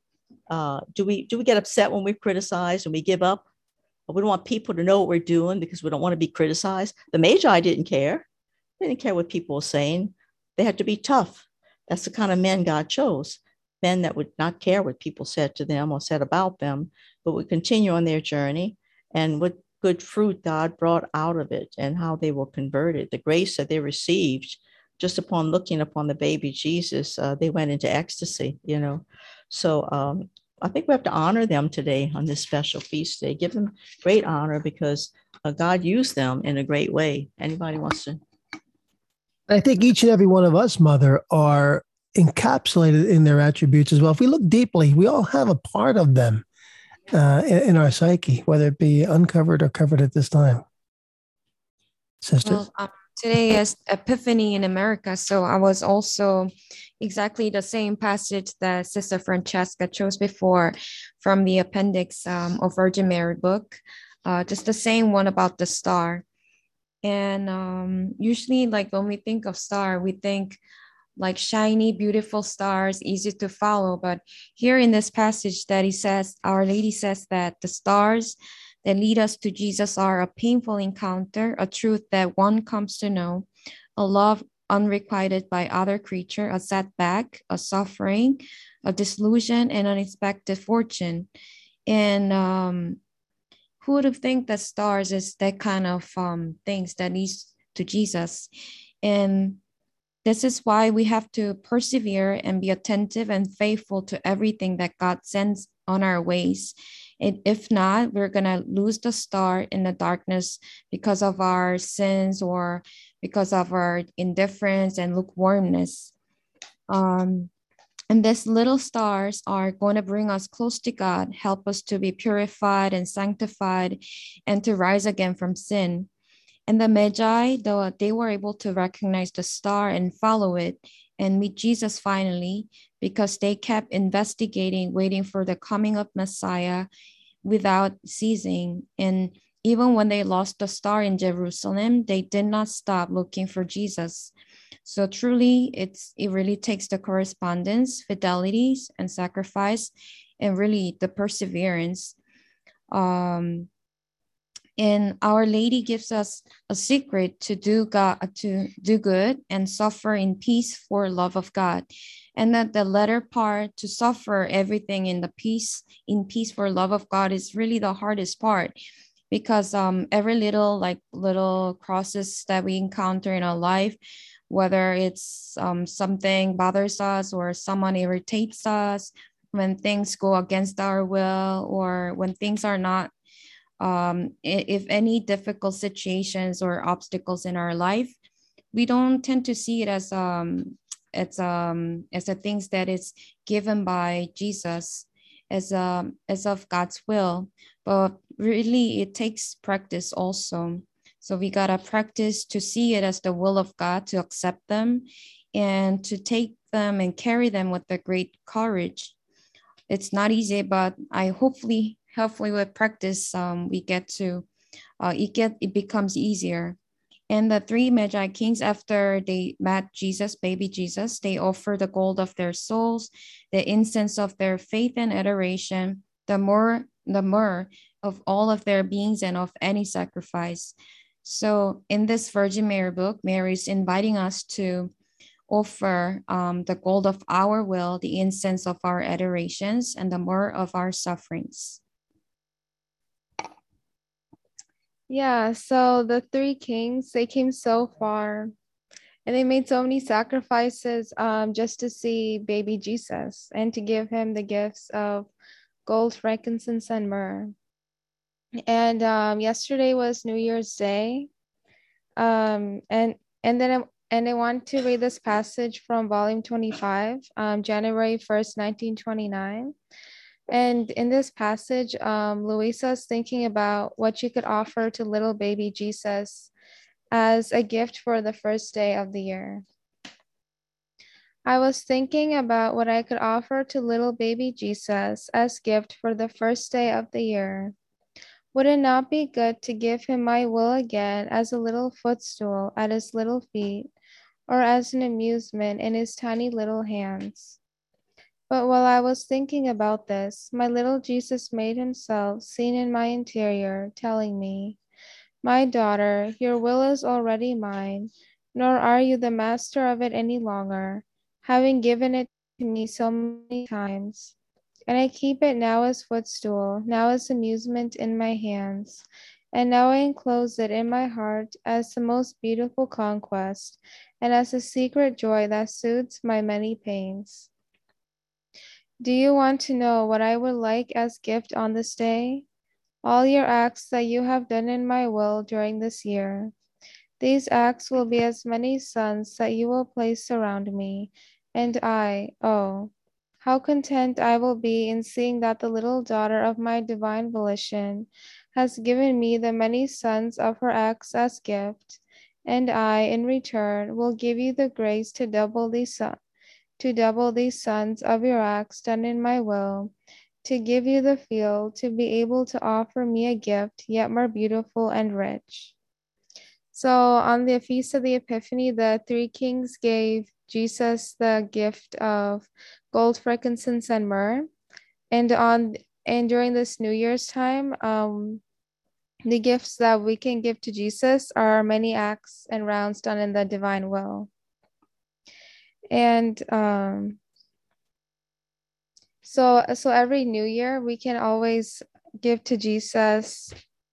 Do we get upset when we're criticized and we give up? We don't want people to know what we're doing because we don't want to be criticized. The Magi didn't care. They didn't care what people were saying. They had to be tough. That's the kind of men God chose, men that would not care what people said to them or said about them, but would continue on their journey, and what good fruit God brought out of it and how they were converted. The grace that they received just upon looking upon the baby Jesus, they went into ecstasy, So I think we have to honor them today on this special feast day. Give them great honor because God used them in a great way. Anybody wants to? I think each and every one of us, Mother, are encapsulated in their attributes as well. If we look deeply, we all have a part of them in our psyche, whether it be uncovered or covered at this time. Sisters? Well, today is Epiphany in America, so I was also exactly the same passage that Sister Francesca chose before from the appendix of Virgin Mary book, just the same one about the star. And usually, like when we think of star, we think like shiny, beautiful stars, easy to follow. But here in this passage that he says, Our Lady says that the stars that lead us to Jesus are a painful encounter, a truth that one comes to know, a love unrequited by other creature, a setback, a suffering, a disillusion, and unexpected fortune. And who would have think that stars is that kind of things that leads to Jesus? And this is why we have to persevere and be attentive and faithful to everything that God sends on our ways. And if not, we're going to lose the star in the darkness because of our sins or because of our indifference and lukewarmness. And And these little stars are going to bring us close to God, help us to be purified and sanctified, and to rise again from sin. And the Magi, though they were able to recognize the star and follow it and meet Jesus finally, because they kept investigating, waiting for the coming of Messiah without ceasing. And even when they lost the star in Jerusalem, they did not stop looking for Jesus. So truly, it really takes the correspondence, fidelities, and sacrifice, and really the perseverance. And Our Lady gives us a secret to do good and suffer in peace for love of God. And that the latter part, to suffer everything in peace for love of God, is really the hardest part, because every little crosses that we encounter in our life, whether it's something bothers us or someone irritates us, when things go against our will, or when things are not, if any difficult situations or obstacles in our life, we don't tend to see it as the things that is given by Jesus, as of God's will. But really, it takes practice also. So we gotta practice to see it as the will of God, to accept them, and to take them and carry them with a great courage. It's not easy, but hopefully with practice, we get to it becomes easier. And the three Magi kings, after they met Jesus, baby Jesus, they offer the gold of their souls, the incense of their faith and adoration, the myrrh of all of their beings, and of any sacrifice. So in this Virgin Mary book, Mary is inviting us to offer the gold of our will, the incense of our adorations, and the myrrh of our sufferings. Yeah, so the three kings, they came so far and they made so many sacrifices just to see baby Jesus and to give him the gifts of gold, frankincense, and myrrh. And yesterday was New Year's Day. And I want to read this passage from volume 25, January 1st, 1929. And in this passage, Louisa is thinking about what she could offer to little baby Jesus as a gift for the first day of the year. I was thinking about what I could offer to little baby Jesus as gift for the first day of the year. Would it not be good to give him my will again as a little footstool at his little feet, or as an amusement in his tiny little hands? But while I was thinking about this, my little Jesus made himself seen in my interior, telling me, "My daughter, your will is already mine, nor are you the master of it any longer, having given it to me so many times. And I keep it now as footstool, now as amusement in my hands, and now I enclose it in my heart as the most beautiful conquest, and as a secret joy that soothes my many pains. Do you want to know what I would like as gift on this day? All your acts that you have done in my will during this year. These acts will be as many suns that you will place around me, and oh, how content I will be in seeing that the little daughter of my divine volition has given me the many sons of her acts as gift, and I, in return, will give you the grace to double these sons of your acts done in my will, to give you the field, to be able to offer me a gift yet more beautiful and rich." So on the Feast of the Epiphany, the three kings gave Jesus the gift of gold, frankincense, and myrrh. And during this New Year's time, the gifts that we can give to Jesus are many acts and rounds done in the divine will. And so every New Year, we can always give to Jesus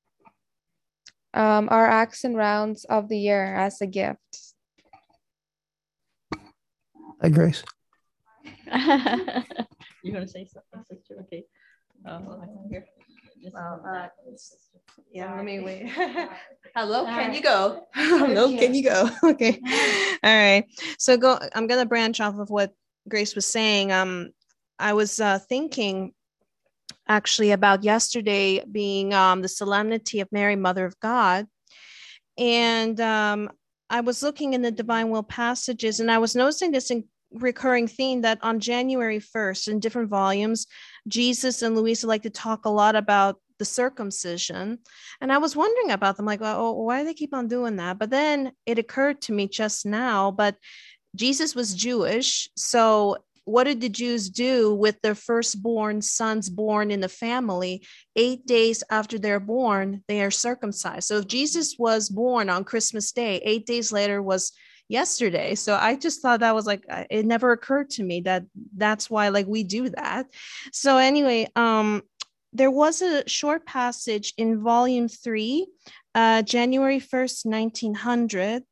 our acts and rounds of the year as a gift. Hi, Grace. You want to say something, sister? Okay. Here. Yeah, let me wait. Hello, can you go? Hello, can you go? Okay. All right. So I'm gonna branch off of what Grace was saying, I was thinking actually about yesterday being the Solemnity of Mary, Mother of God. And I was looking in the Divine Will passages, and I was noticing this recurring theme that on January 1st, in different volumes, Jesus and Luisa like to talk a lot about the circumcision. And I was wondering about them, like, oh, why do they keep on doing that? But then it occurred to me just now, but Jesus was Jewish. So what did the Jews do with their firstborn sons born in the family? 8 days after they're born, they are circumcised. So if Jesus was born on Christmas Day, 8 days later was yesterday. So I just thought that was like, it never occurred to me that that's why like we do that. So anyway, there was a short passage in volume 3, January 1st, 1900.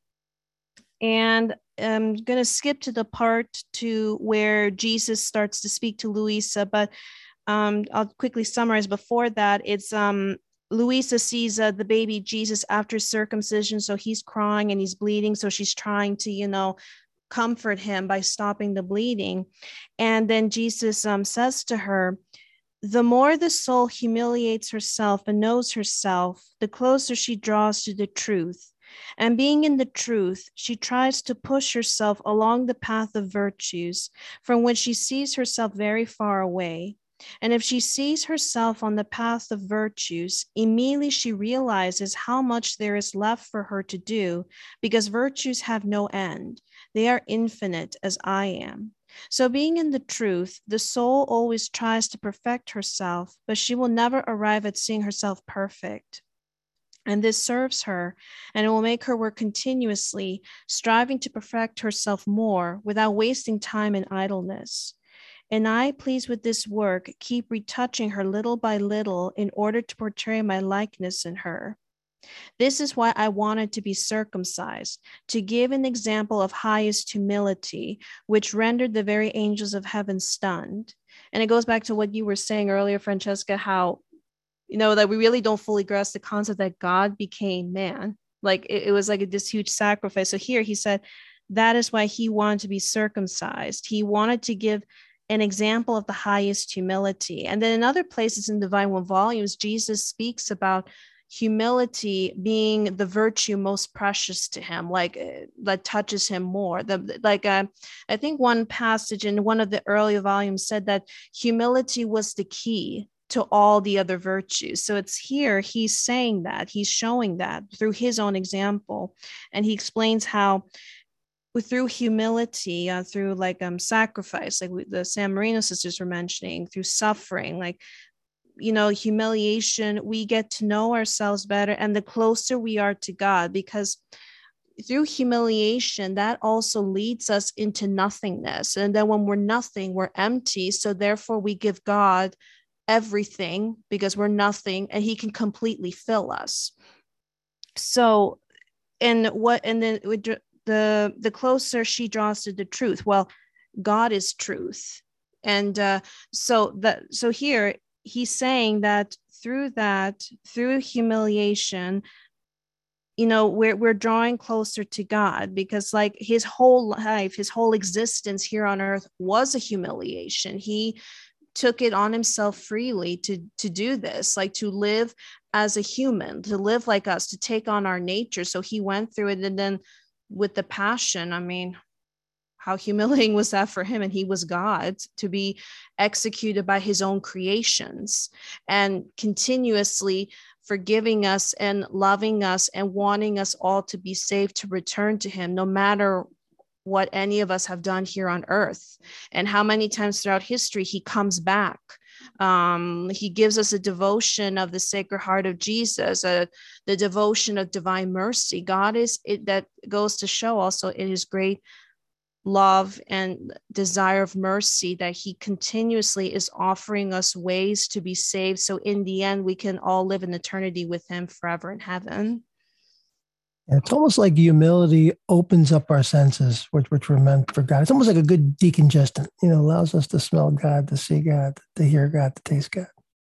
And I'm going to skip to the part to where Jesus starts to speak to Luisa, but I'll quickly summarize before that. It's Luisa sees the baby Jesus after circumcision, so he's crying and he's bleeding, so she's trying to, comfort him by stopping the bleeding. And then Jesus says to her, the more the soul humiliates herself and knows herself, the closer she draws to the truth. And being in the truth, she tries to push herself along the path of virtues, from which she sees herself very far away. And if she sees herself on the path of virtues, immediately she realizes how much there is left for her to do, because virtues have no end. They are infinite, as I am. So being in the truth, the soul always tries to perfect herself, but she will never arrive at seeing herself perfect. And this serves her, and it will make her work continuously, striving to perfect herself more without wasting time in idleness. And I, pleased with this work, keep retouching her little by little in order to portray my likeness in her. This is why I wanted to be circumcised, to give an example of highest humility, which rendered the very angels of heaven stunned. And it goes back to what you were saying earlier, Francesca, how that we really don't fully grasp the concept that God became man. Like it was like this huge sacrifice. So here he said, that is why he wanted to be circumcised. He wanted to give an example of the highest humility. And then in other places in Divine Will volumes, Jesus speaks about humility being the virtue most precious to him, like that touches him more. I think one passage in one of the earlier volumes said that humility was the key to all the other virtues. So it's here he's saying that, he's showing that through his own example. And he explains how through humility, through sacrifice, like the San Marino sisters were mentioning, through suffering, humiliation, we get to know ourselves better, and the closer we are to God, because through humiliation, that also leads us into nothingness. And then when we're nothing, we're empty. So therefore we give God everything because we're nothing, and he can completely fill us. So, and then the closer she draws to the truth, well, God is truth. And so here he's saying that through humiliation, we're drawing closer to God, because like his whole life, his whole existence here on earth was a humiliation. He took it on himself freely to do this, like to live as a human, to live like us, to take on our nature. So he went through it. And then with the passion, I mean, how humiliating was that for him? And he was God, to be executed by his own creations and continuously forgiving us and loving us and wanting us all to be saved, to return to him, no matter what any of us have done here on earth. And how many times throughout history he comes back. He gives us a devotion of the Sacred Heart of Jesus, the devotion of divine mercy. God is it, that goes to show also in his great love and desire of mercy that he continuously is offering us ways to be saved. So in the end, we can all live in eternity with him forever in heaven. And it's almost like humility opens up our senses, which were meant for God. It's almost like a good decongestant, allows us to smell God, to see God, to hear God, to taste God.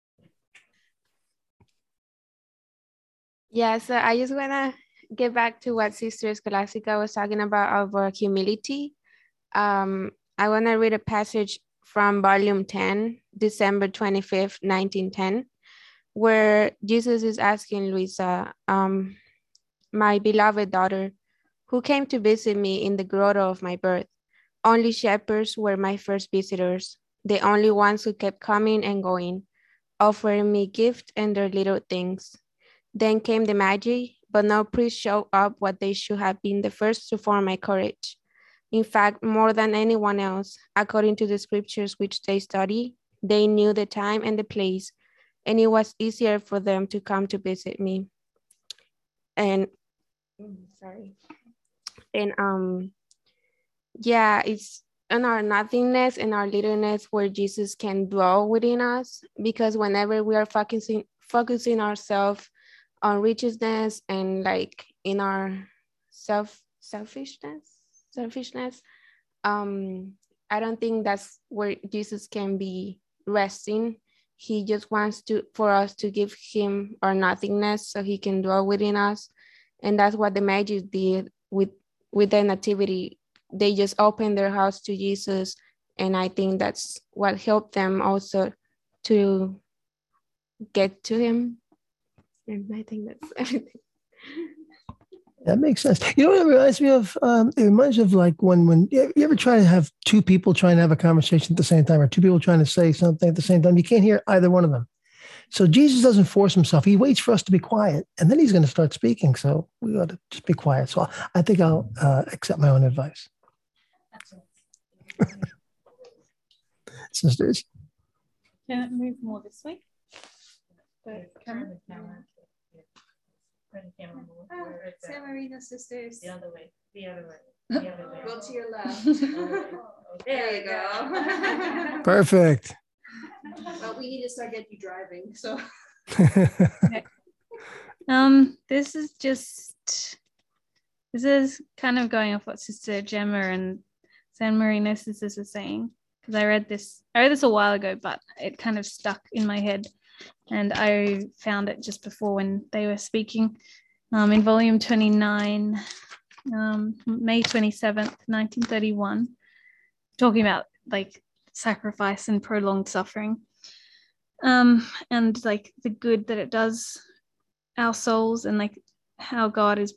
Yeah, so I just want to get back to what Sister Scholastica was talking about humility. I I want to read a passage from volume 10, December 25th, 1910, where Jesus is asking Luisa, my beloved daughter, who came to visit me in the grotto of my birth. Only shepherds were my first visitors, the only ones who kept coming and going, offering me gifts and their little things. Then came the Magi, but no priest showed up what they should have been the first to form my courage. In fact, more than anyone else, according to the scriptures which they study, they knew the time and the place, and it was easier for them to come to visit me. And yeah, it's in our nothingness and our littleness where Jesus can dwell within us, because whenever we are focusing ourselves on righteousness and like in our selfishness, I don't think that's where Jesus can be resting. He just wants for us to give him our nothingness so he can dwell within us. And that's what the Magi did with the nativity. They just opened their house to Jesus. And I think that's what helped them also to get to him. And I think that's everything. That makes sense. You know what it reminds me of? It reminds me of like when you ever try to have two people trying to have a conversation at the same time, or two people trying to say something at the same time. You can't hear either one of them. So Jesus doesn't force himself. He waits for us to be quiet, and then he's going to start speaking. So we ought to just be quiet. So I think I'll accept my own advice. Sisters. Can it move more this way? San Marino sisters. The other way. Go to your left. There you go. Perfect. Well, we need to start getting you driving. So. This is kind of going off what Sister Gemma and San Marino sisters are saying, because I read this a while ago, but it kind of stuck in my head. And I found it just before when they were speaking in volume 29, May 27th, 1931, talking about like sacrifice and prolonged suffering, and like the good that it does our souls, and like how God is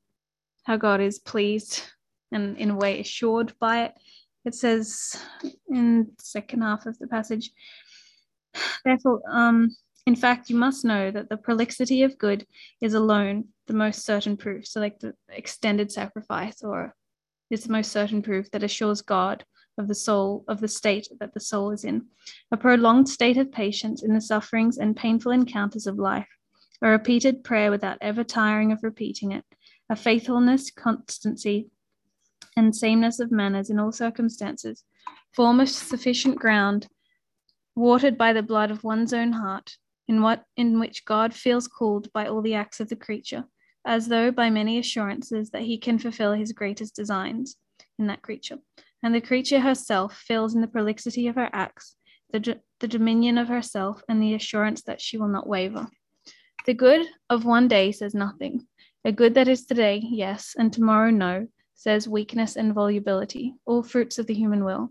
pleased and in a way assured by it. It says in the second half of the passage, therefore, in fact, you must know that the prolixity of good is alone the most certain proof. So like the extended sacrifice, or is the most certain proof that assures God of the soul, of the state that the soul is in. A prolonged state of patience in the sufferings and painful encounters of life. A repeated prayer without ever tiring of repeating it. A faithfulness, constancy, and sameness of manners in all circumstances form a sufficient ground, watered by the blood of one's own heart, in which God feels called by all the acts of the creature, as though by many assurances that he can fulfill his greatest designs in that creature. And the creature herself feels in the prolixity of her acts the dominion of herself and the assurance that she will not waver. The good of one day says nothing. A good that is today, yes, and tomorrow, no, says weakness and volubility, all fruits of the human will.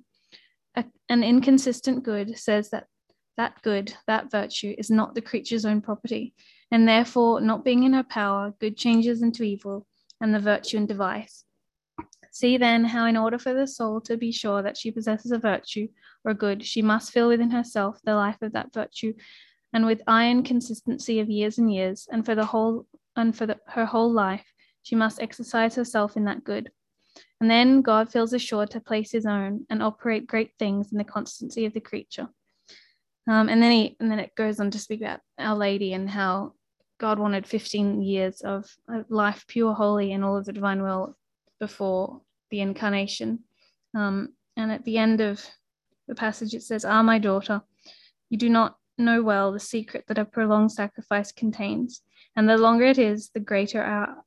An inconsistent good says that good, that virtue, is not the creature's own property, and therefore, not being in her power, good changes into evil, and the virtue into vice. See then how in order for the soul to be sure that she possesses a virtue or good, she must feel within herself the life of that virtue, and with iron consistency of years and years, and for her whole life, she must exercise herself in that good. And then God feels assured to place his own and operate great things in the constancy of the creature. And then it goes on to speak about Our Lady and how God wanted 15 years of life pure, holy, and all of the divine will before the incarnation. And at the end of the passage, it says, "Ah, my daughter, you do not know well the secret that a prolonged sacrifice contains, and the longer it is, the greater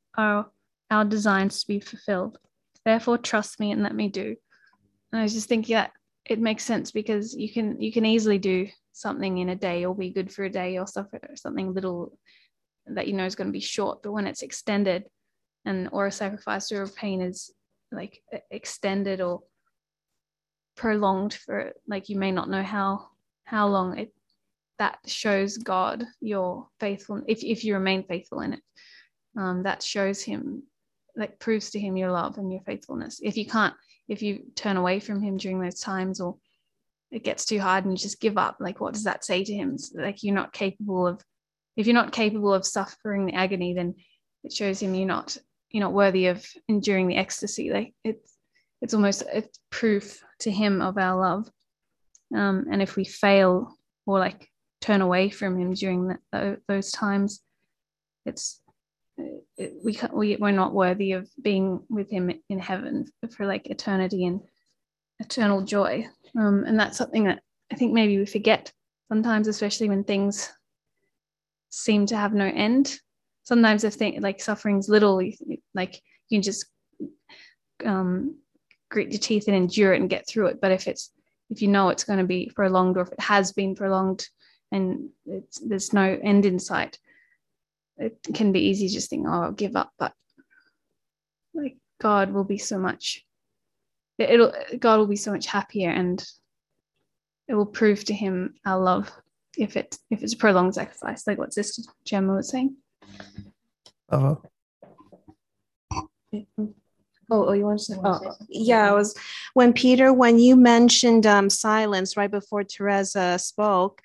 our designs to be fulfilled. Therefore, trust me and let me do." And I was just thinking that it makes sense, because you can easily do something in a day or be good for a day or suffer something little that you know is going to be short, but when it's extended or a sacrifice or a pain is like extended or prolonged for, like, you may not know how long that shows God your faithfulness. If you remain faithful in it, that shows him, like, proves to him your love and your faithfulness. If you turn away from him during those times, or it gets too hard and you just give up, like, what does that say to him? It's like, if you're not capable of suffering the agony, then it shows him you're not worthy of enduring the ecstasy. Like, it's almost a proof to him of our love. And if we fail or like turn away from him during those times, we're not worthy of being with him in heaven for like eternity and eternal joy. And that's something that I think maybe we forget sometimes, especially when things seem to have no end. Sometimes if like suffering's little, like you can just grit your teeth and endure it and get through it. But if you know it's going to be prolonged, or if it has been prolonged and there's no end in sight, it can be easy to just think, oh, I'll give up. But like, God will be so much happier, and it will prove to him our love if it's a prolonged sacrifice, like what Sister Gemma was saying. Oh, you want to say? Yeah, when you mentioned silence right before Teresa spoke,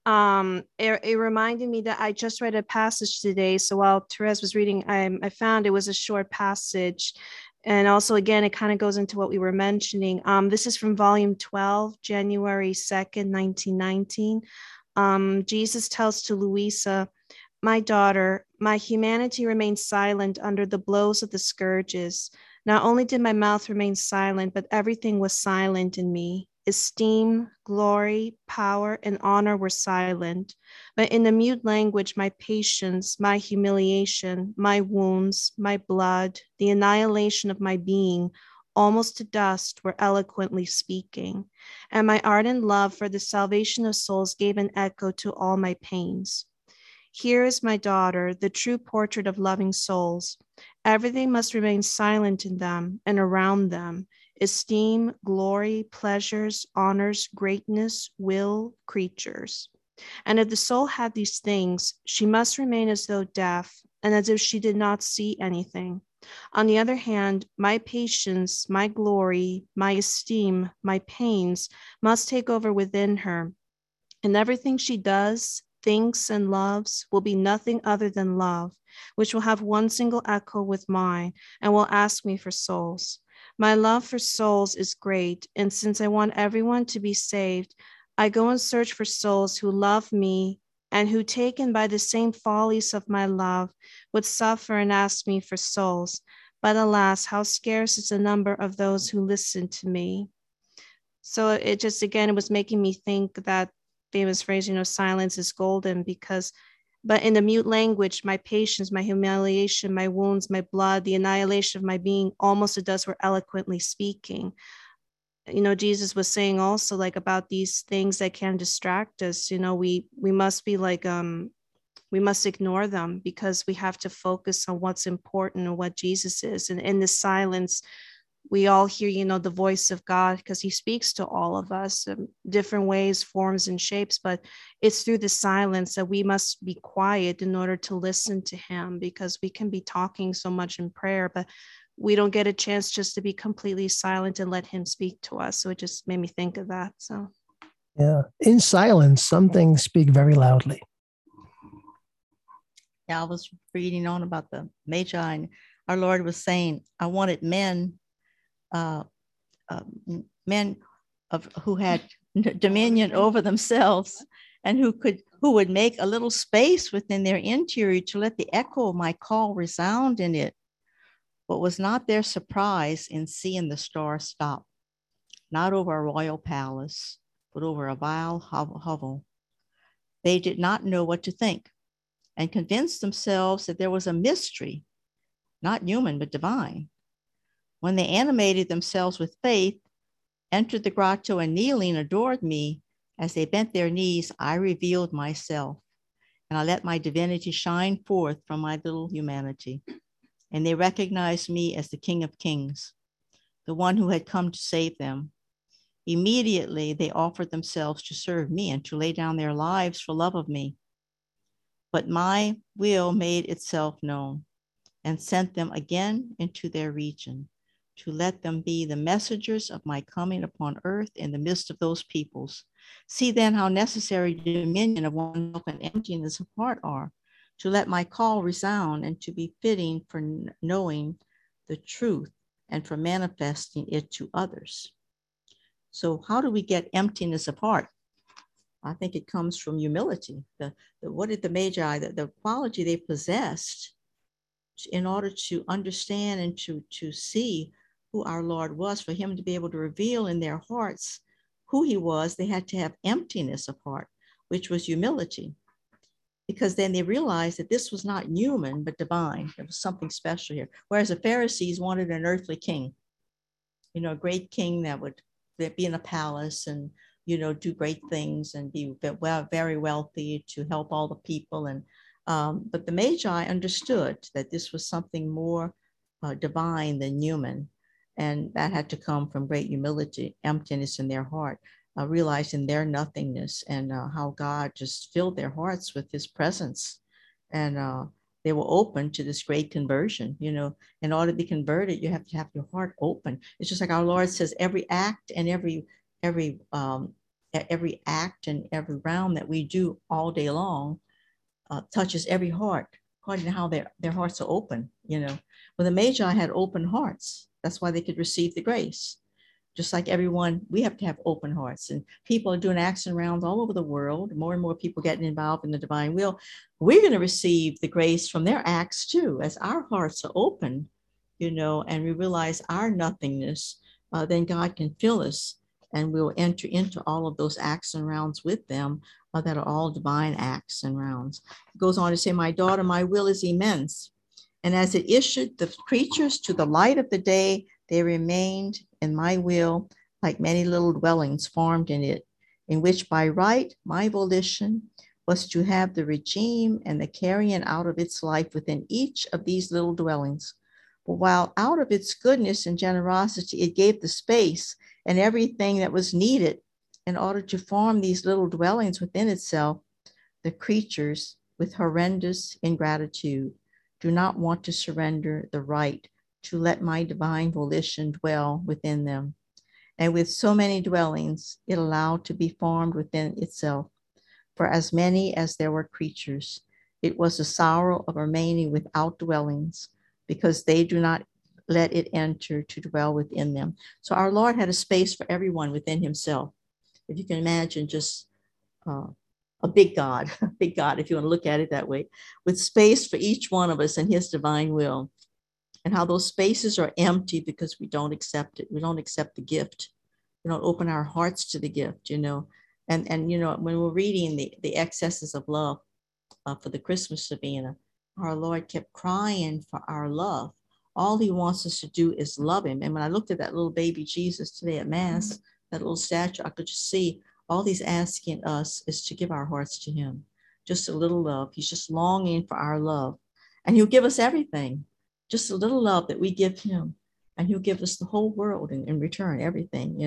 it reminded me that I just read a passage today. So while Teresa was reading, I found it was a short passage. And also, again, it kind of goes into what we were mentioning. This is from volume 12, January 2nd, 1919. Jesus tells to Louisa, "My daughter, my humanity remains silent under the blows of the scourges. Not only did my mouth remain silent, but everything was silent in me. Esteem, glory, power, and honor were silent. But in the mute language, my patience, my humiliation, my wounds, my blood, the annihilation of my being, almost to dust, were eloquently speaking. And my ardent love for the salvation of souls gave an echo to all my pains. Here is my daughter, the true portrait of loving souls. Everything must remain silent in them and around them. Esteem, glory, pleasures, honors, greatness, will, creatures. And if the soul had these things, she must remain as though deaf and as if she did not see anything. On the other hand, my patience, my glory, my esteem, my pains must take over within her. And everything she does, thinks, and loves will be nothing other than love, which will have one single echo with mine and will ask me for souls. My love for souls is great, and since I want everyone to be saved, I go and search for souls who love me and who, taken by the same follies of my love, would suffer and ask me for souls. But alas, how scarce is the number of those who listen to me." So it just, again, it was making me think that famous phrase, silence is golden, but in the mute language, my patience, my humiliation, my wounds, my blood, the annihilation of my being, almost to dust, were eloquently speaking. Jesus was saying also, like, about these things that can distract us. We must be like, we must ignore them, because we have to focus on what's important and what Jesus is. And in the silence, we all hear, the voice of God, because he speaks to all of us in different ways, forms, and shapes. But it's through the silence that we must be quiet in order to listen to him, because we can be talking so much in prayer, but we don't get a chance just to be completely silent and let him speak to us. So it just made me think of that. So, yeah, in silence, some things speak very loudly. Yeah, I was reading on about the Magi, and our Lord was saying, I wanted men who had dominion over themselves, and who would make a little space within their interior to let the echo of my call resound in it. What was not their surprise in seeing the star stop, not over a royal palace, but over a vile hovel. They did not know what to think, and convinced themselves that there was a mystery, not human, but divine. When they animated themselves with faith, entered the grotto, and kneeling adored me, as they bent their knees, I revealed myself, and I let my divinity shine forth from my little humanity. And they recognized me as the King of Kings, the one who had come to save them. Immediately they offered themselves to serve me and to lay down their lives for love of me. But my will made itself known and sent them again into their region, to let them be the messengers of my coming upon earth in the midst of those peoples. See then how necessary dominion of oneself and emptiness of heart are, to let my call resound and to be fitting for knowing the truth and for manifesting it to others. So how do we get emptiness of heart? I think it comes from humility. What did the Magi, the quality they possessed in order to understand and to see who our Lord was, for him to be able to reveal in their hearts who he was, they had to have emptiness of heart, which was humility. Because then they realized that this was not human, but divine. There was something special here. Whereas the Pharisees wanted an earthly king, a great king that would be in a palace and, do great things and be very wealthy to help all the people. And but the Magi understood that this was something more divine than human. And that had to come from great humility, emptiness in their heart, realizing their nothingness and how God just filled their hearts with his presence. And they were open to this great conversion. In order to be converted, you have to have your heart open. It's just like our Lord says, every act and every act and every round that we do all day long touches every heart, according to how their hearts are open. Well, the Magi had open hearts. That's why they could receive the grace. Just like everyone, we have to have open hearts. And people are doing action rounds all over the world. More and more people getting involved in the divine will. We're going to receive the grace from their acts too, as our hearts are open, and we realize our nothingness. Then God can fill us, and we'll enter into all of those acts and rounds with them that are all divine acts and rounds. It goes on to say, my daughter, my will is immense. And as it issued the creatures to the light of the day, they remained in my will like many little dwellings formed in it, in which by right my volition was to have the regime and the carrying out of its life within each of these little dwellings. But while out of its goodness and generosity, it gave the space and everything that was needed in order to form these little dwellings within itself, the creatures, with horrendous ingratitude, do not want to surrender the right to let my divine volition dwell within them. And with so many dwellings, it allowed to be formed within itself. For as many as there were creatures, it was the sorrow of remaining without dwellings, because they do not let it enter to dwell within them. So our Lord had a space for everyone within himself. If you can imagine just a big God, if you want to look at it that way, with space for each one of us in his divine will. And how those spaces are empty because we don't accept it. We don't accept the gift. We don't open our hearts to the gift, And when we're reading the excesses of love for the Christmas Novena, our Lord kept crying for our love. All he wants us to do is love him. And when I looked at that little baby Jesus today at Mass, that little statue, I could just see all he's asking us is to give our hearts to him. Just a little love. He's just longing for our love. And he'll give us everything. Just a little love that we give him. And he'll give us the whole world in return, everything,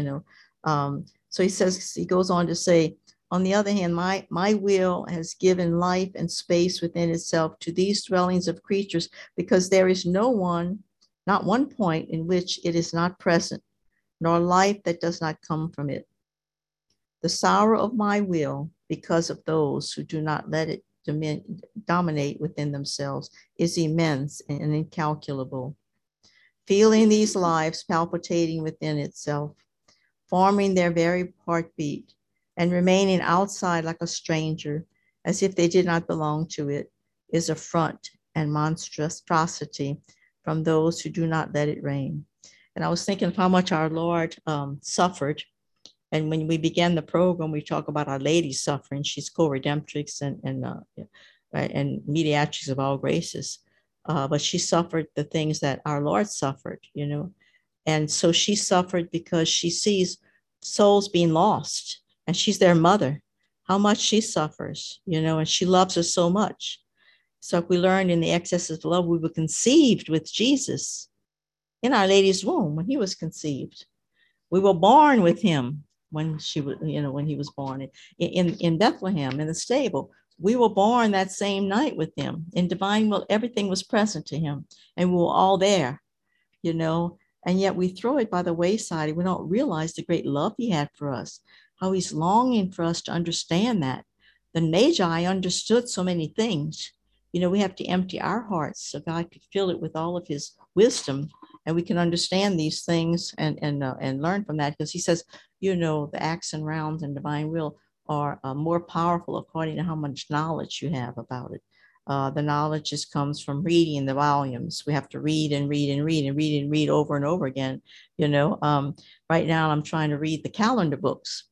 So he goes on to say, on the other hand, my will has given life and space within itself to these dwellings of creatures, because there is not one point in which it is not present, nor life that does not come from it. The sorrow of my will, because of those who do not let it dominate within themselves, is immense and incalculable. Feeling these lives palpitating within itself, forming their very heartbeat, and remaining outside like a stranger, as if they did not belong to it, is affront and monstrosity from those who do not let it reign. And I was thinking of how much our Lord suffered. And when we began the program, we talk about Our Lady's suffering. She's co-redemptrix and mediatrix of all graces. But she suffered the things that our Lord suffered, And so she suffered because she sees souls being lost, and she's their mother, how much she suffers, and she loves us so much. So if we learned in the excesses of love, we were conceived with Jesus in Our Lady's womb when he was conceived. We were born with him when she was, when he was born in Bethlehem in the stable. We were born that same night with him in divine will. Everything was present to him, and we were all there, and yet we throw it by the wayside. We don't realize the great love he had for us, how he's longing for us to understand that. The Magi understood so many things. We have to empty our hearts so God could fill it with all of his wisdom, and we can understand these things and learn from that, because he says, the acts and rounds and divine will are more powerful according to how much knowledge you have about it. The knowledge just comes from reading the volumes. We have to read and read and read and read and read over and over again. Right now I'm trying to read the calendar books.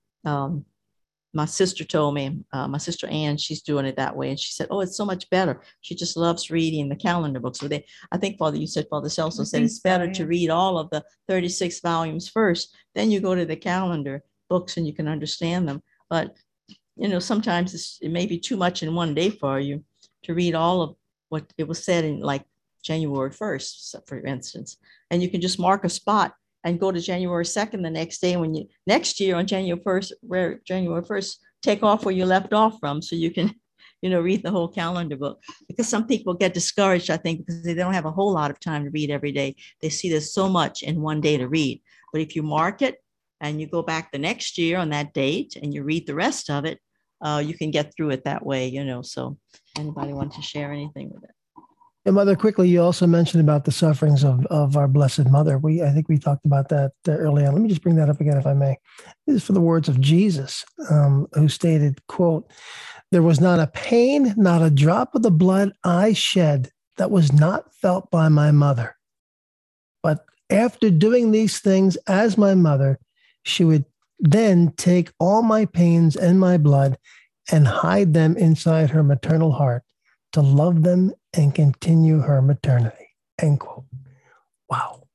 My sister told me, my sister Ann, she's doing it that way. And she said, oh, it's so much better. She just loves reading the calendar books. So I think Father Celso said it's better to read all of the 36 volumes first. Then you go to the calendar books and you can understand them. But, sometimes it may be too much in one day for you to read all of what it was said in like January 1st, for instance. And you can just mark a spot and go to January 2nd the next day. When you next year on January 1st, take off where you left off from, so you can, read the whole calendar book. Because some people get discouraged, I think, because they don't have a whole lot of time to read every day. They see there's so much in one day to read. But if you mark it and you go back the next year on that date and you read the rest of it, you can get through it that way, So anybody want to share anything with it? And Mother, quickly, you also mentioned about the sufferings of our Blessed Mother. I think we talked about that early on. Let me just bring that up again, if I may. This is for the words of Jesus, who stated, quote, "There was not a pain, not a drop of the blood I shed that was not felt by my mother. But after doing these things as my mother, she would then take all my pains and my blood and hide them inside her maternal heart to love them and continue her maternity." End quote. Wow.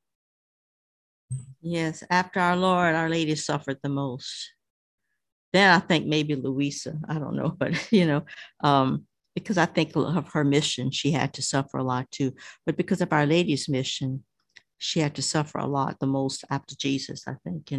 Yes, after our Lord, Our Lady suffered the most. Then I think maybe Louisa, I don't know, but, because I think of her mission, she had to suffer a lot too. But because of Our Lady's mission, she had to suffer a lot, the most after Jesus, I think,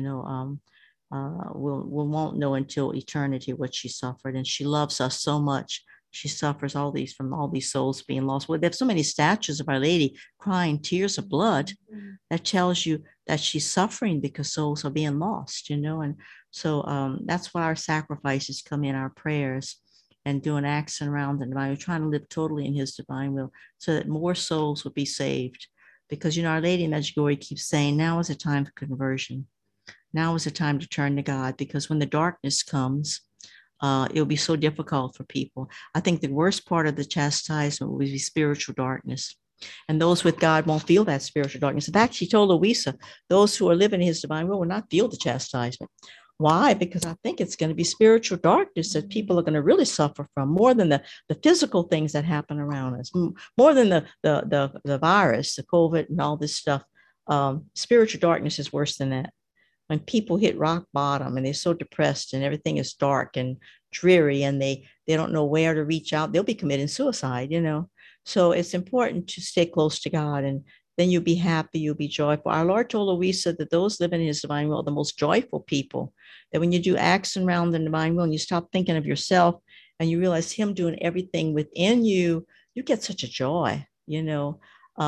we won't know until eternity what she suffered. And she loves us so much. She suffers from all these souls being lost. Well, there's so many statues of Our Lady crying tears of blood. That tells you that she's suffering because souls are being lost, And so that's why our sacrifices come in, our prayers, and doing acts and rounds and divine. We're trying to live totally in his divine will so that more souls will be saved. Because, Our Lady in Medjugorje keeps saying, now is a time for conversion. Now is the time to turn to God, because when the darkness comes, it'll be so difficult for people. I think the worst part of the chastisement will be spiritual darkness. And those with God won't feel that spiritual darkness. In fact, she told Louisa, those who are living in his divine will not feel the chastisement. Why? Because I think it's going to be spiritual darkness that people are going to really suffer from, more than the physical things that happen around us, more than the virus, the COVID and all this stuff. Spiritual darkness is worse than that. When people hit rock bottom and they're so depressed and everything is dark and dreary and they don't know where to reach out, they'll be committing suicide, So it's important to stay close to God, and then you'll be happy, you'll be joyful. Our Lord told Louisa that those living in his divine will are the most joyful people, that when you do acts and round the divine will and you stop thinking of yourself and you realize him doing everything within you, you get such a joy, We're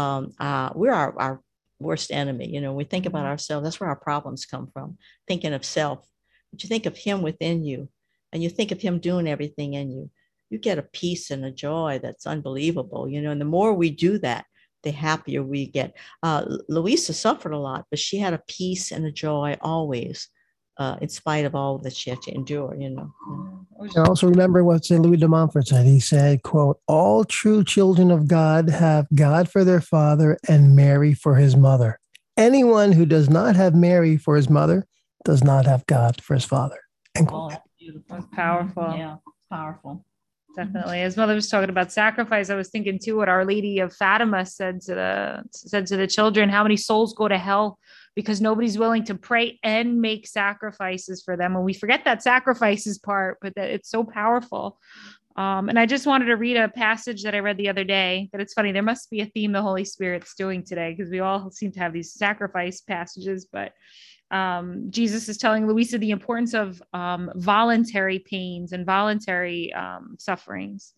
our worst enemy. We think about ourselves. That's where our problems come from, thinking of self. But you think of him within you, and you think of him doing everything in you. You get a peace and a joy that's unbelievable, and the more we do that, the happier we get. Louisa suffered a lot, but she had a peace and a joy always, in spite of all that she had to endure, And also remember what St. Louis de Montfort said. He said, quote, "All true children of God have God for their father and Mary for his mother. Anyone who does not have Mary for his mother does not have God for his father." End quote. Oh, beautiful. That's powerful. Yeah, powerful. Definitely. As Mother was talking about sacrifice, I was thinking too what Our Lady of Fatima said to the children, how many souls go to hell because nobody's willing to pray and make sacrifices for them. And we forget that sacrifices part, but that it's so powerful. And I just wanted to read a passage that I read the other day, that it's funny. There must be a theme the Holy Spirit's doing today, because we all seem to have these sacrifice passages, but Jesus is telling Louisa the importance of voluntary pains and voluntary sufferings.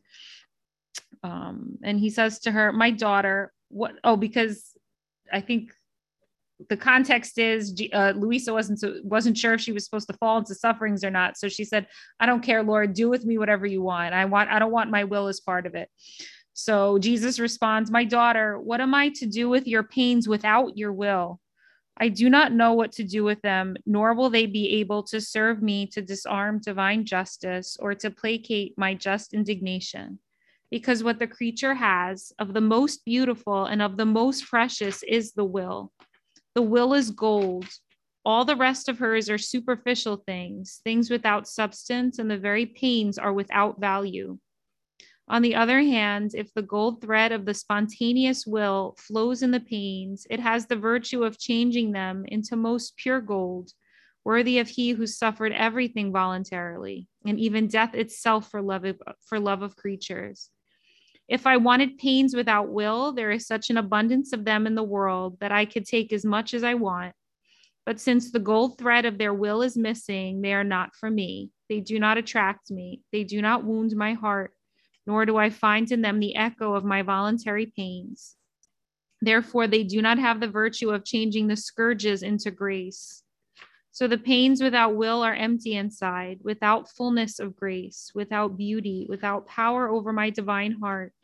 And he says to her, my daughter, what? Oh, because I think the context is Louisa wasn't sure if she was supposed to fall into sufferings or not. So she said, I don't care, Lord, do with me whatever you want. I don't want my will as part of it. So Jesus responds, my daughter, what am I to do with your pains without your will? I do not know what to do with them, nor will they be able to serve me to disarm divine justice or to placate my just indignation. Because what the creature has of the most beautiful and of the most precious is the will. The will is gold. All the rest of hers are superficial things, things without substance, and the very pains are without value. On the other hand, if the gold thread of the spontaneous will flows in the pains, it has the virtue of changing them into most pure gold, worthy of he who suffered everything voluntarily, and even death itself for love of creatures. If I wanted pains without will, there is such an abundance of them in the world that I could take as much as I want. But since the gold thread of their will is missing, they are not for me. They do not attract me. They do not wound my heart, nor do I find in them the echo of my voluntary pains. Therefore, they do not have the virtue of changing the scourges into grace. So the pains without will are empty inside, without fullness of grace, without beauty, without power over my divine heart.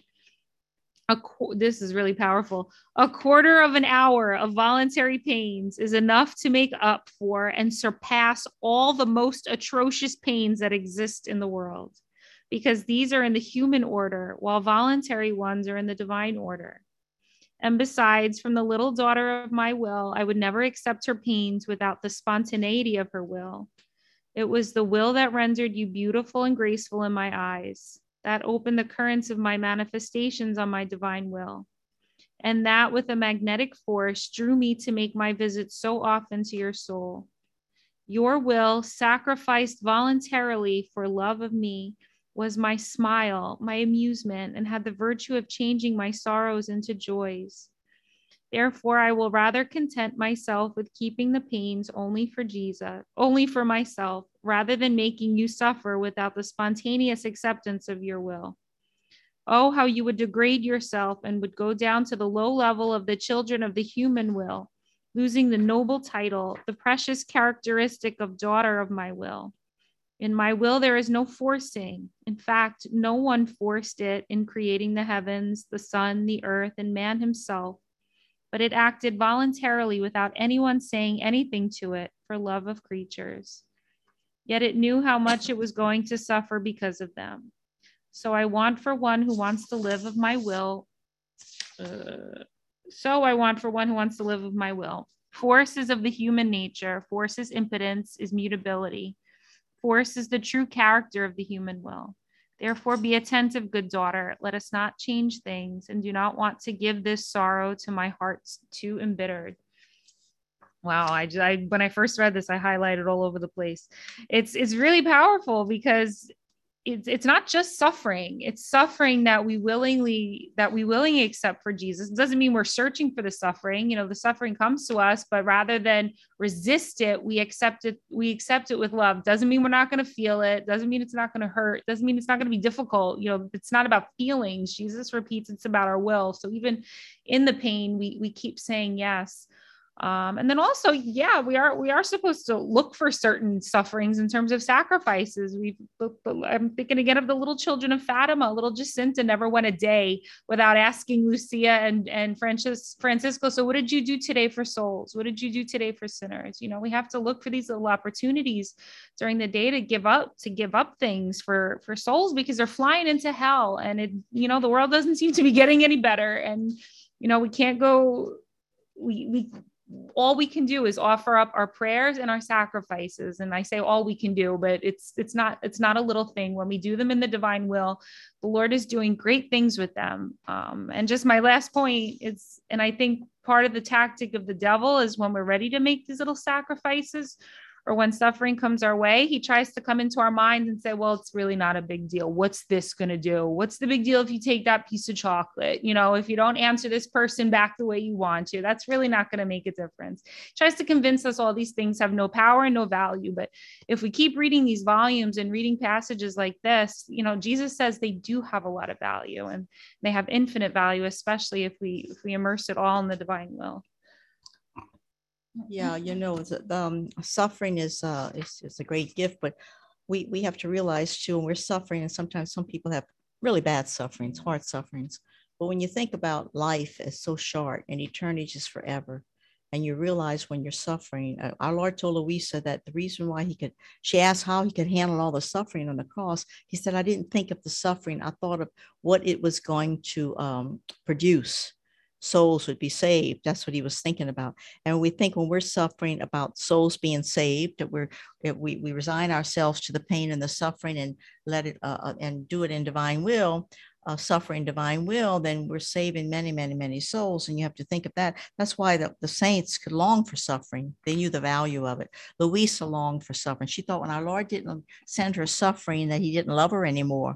This is really powerful. A quarter of an hour of voluntary pains is enough to make up for and surpass all the most atrocious pains that exist in the world, because these are in the human order, while voluntary ones are in the divine order. And besides, from the little daughter of my will, I would never accept her pains without the spontaneity of her will. It was the will that rendered you beautiful and graceful in my eyes, that opened the currents of my manifestations on my divine will, and that with a magnetic force drew me to make my visits so often to your soul. Your will, sacrificed voluntarily for love of me, was my smile, my amusement, and had the virtue of changing my sorrows into joys. Therefore, I will rather content myself with keeping the pains only for Jesus, only for myself, rather than making you suffer without the spontaneous acceptance of your will. Oh, how you would degrade yourself and would go down to the low level of the children of the human will, losing the noble title, the precious characteristic of daughter of my will. In my will, there is no forcing. In fact, no one forced it in creating the heavens, the sun, the earth, and man himself, but it acted voluntarily without anyone saying anything to it for love of creatures. Yet it knew how much it was going to suffer because of them. So I want for one who wants to live of my will. Force is of the human nature. Force is impotence, is mutability. Force is the true character of the human will. Therefore, be attentive, good daughter. Let us not change things, and do not want to give this sorrow to my heart's too embittered. Wow, I when I first read this, I highlighted all over the place. It's really powerful, because it's not just suffering. It's suffering that we willingly accept for Jesus. It doesn't mean we're searching for the suffering. You know, the suffering comes to us, but rather than resist it, we accept it. We accept it with love. Doesn't mean we're not going to feel it. Doesn't mean it's not going to hurt. Doesn't mean it's not going to be difficult. You know, it's not about feelings. Jesus repeats it's about our will. So even in the pain, we keep saying yes. And then also, yeah, we are supposed to look for certain sufferings in terms of sacrifices. I'm thinking again of the little children of Fatima. Little Jacinta never went a day without asking Lucia and Francisco, so what did you do today for souls? What did you do today for sinners? You know, we have to look for these little opportunities during the day to give up things for souls, because they're flying into hell, and the world doesn't seem to be getting any better. And, we can't go, all we can do is offer up our prayers and our sacrifices. And I say all we can do, but it's not a little thing. When we do them in the divine will, the Lord is doing great things with them. And just my last point and I think part of the tactic of the devil is, when we're ready to make these little sacrifices, or when suffering comes our way, he tries to come into our minds and say, well, it's really not a big deal. What's this going to do? What's the big deal if you take that piece of chocolate? You know, if you don't answer this person back the way you want to, that's really not going to make a difference. He tries to convince us all these things have no power and no value. But if we keep reading these volumes and reading passages like this, you know, Jesus says they do have a lot of value, and they have infinite value, especially if we immerse it all in the divine will. Yeah, you know, suffering is a great gift, but we have to realize too, when we're suffering, and sometimes some people have really bad sufferings, hard sufferings. But when you think about life as so short and eternity is forever, and you realize when you're suffering, our Lord told Louisa that the reason why she asked how he could handle all the suffering on the cross. He said, I didn't think of the suffering. I thought of what it was going to produce. Souls would be saved. That's what he was thinking about. And we think when we're suffering about souls being saved, that we resign ourselves to the pain and the suffering and let it and do it in divine will, suffering divine will, then we're saving many, many, many souls. And you have to think of that. That's why the saints could long for suffering. They knew the value of it. Louisa longed for suffering. She thought when our Lord didn't send her suffering, that he didn't love her anymore.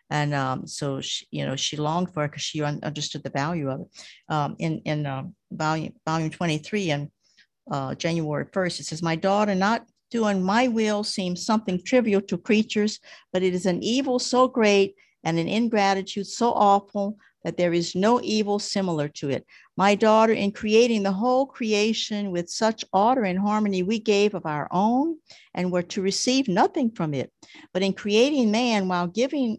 And so she longed for it because she understood the value of it. In volume 23 and January 1st, it says, my daughter, not doing my will seems something trivial to creatures, but it is an evil so great and an ingratitude so awful that there is no evil similar to it. My daughter, in creating the whole creation with such order and harmony, we gave of our own and were to receive nothing from it. But in creating man, while giving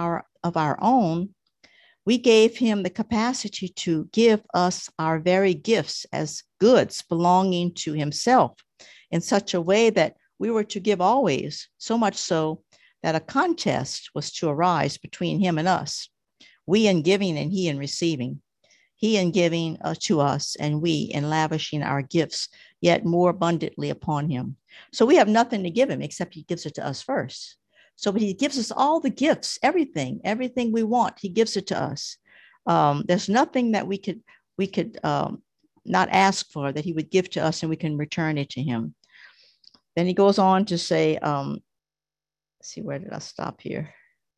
of our own, we gave him the capacity to give us our very gifts as goods belonging to himself in such a way that we were to give always, so much so that a contest was to arise between him and us. We in giving and he in receiving. He in giving to us and we in lavishing our gifts yet more abundantly upon him. So we have nothing to give him except he gives it to us first. So he gives us all the gifts, everything we want, he gives it to us. There's nothing that we could not ask for that he would give to us and we can return it to him. Then he goes on to say, let's see, where did I stop here?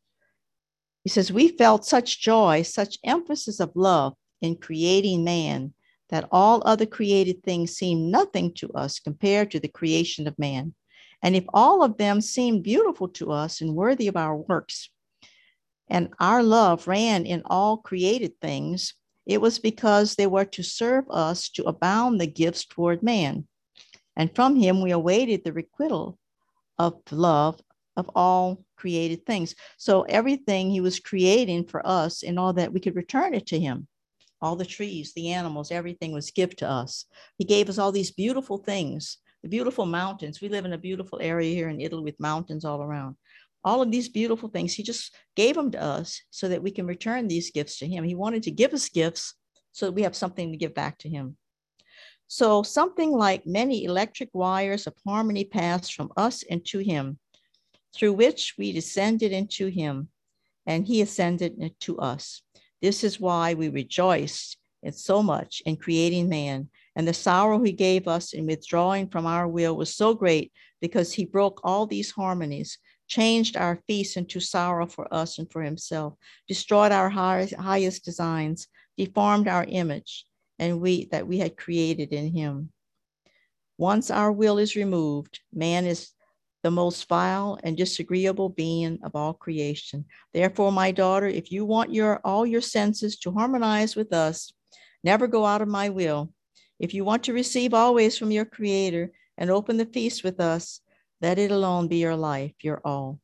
He says, we felt such joy, such emphasis of love in creating man, that all other created things seem nothing to us compared to the creation of man. And if all of them seemed beautiful to us and worthy of our works, and our love ran in all created things, it was because they were to serve us to abound the gifts toward man. And from him we awaited the requital of love of all created things. So everything he was creating for us in all that we could return it to him. All the trees, the animals, everything was given to us. He gave us all these beautiful things, the beautiful mountains. We live in a beautiful area here in Italy with mountains all around. All of these beautiful things, he just gave them to us so that we can return these gifts to him. He wanted to give us gifts so that we have something to give back to him. So something like many electric wires of harmony passed from us into him, through which we descended into him, and he ascended into us. This is why we rejoiced in so much in creating man, and the sorrow he gave us in withdrawing from our will was so great because he broke all these harmonies, changed our feasts into sorrow for us and for himself, destroyed our highest designs, deformed our image, and that we had created in him. Once our will is removed, man is the most vile and disagreeable being of all creation. Therefore, my daughter, if you want all your senses to harmonize with us, never go out of my will. If you want to receive always from your Creator and open the feast with us, let it alone be your life, your all.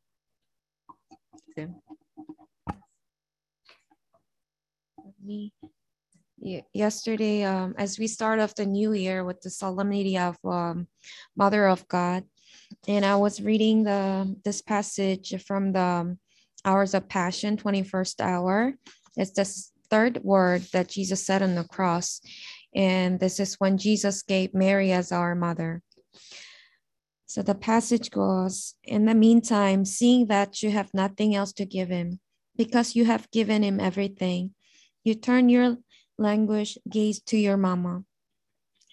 Yesterday, as we start off the new year with the solemnity of Mother of God, and I was reading this passage from the Hours of Passion, 21st hour. It's the third word that Jesus said on the cross. And this is when Jesus gave Mary as our mother. So the passage goes, in the meantime, seeing that you have nothing else to give him, because you have given him everything, you turn your languished gaze to your mama.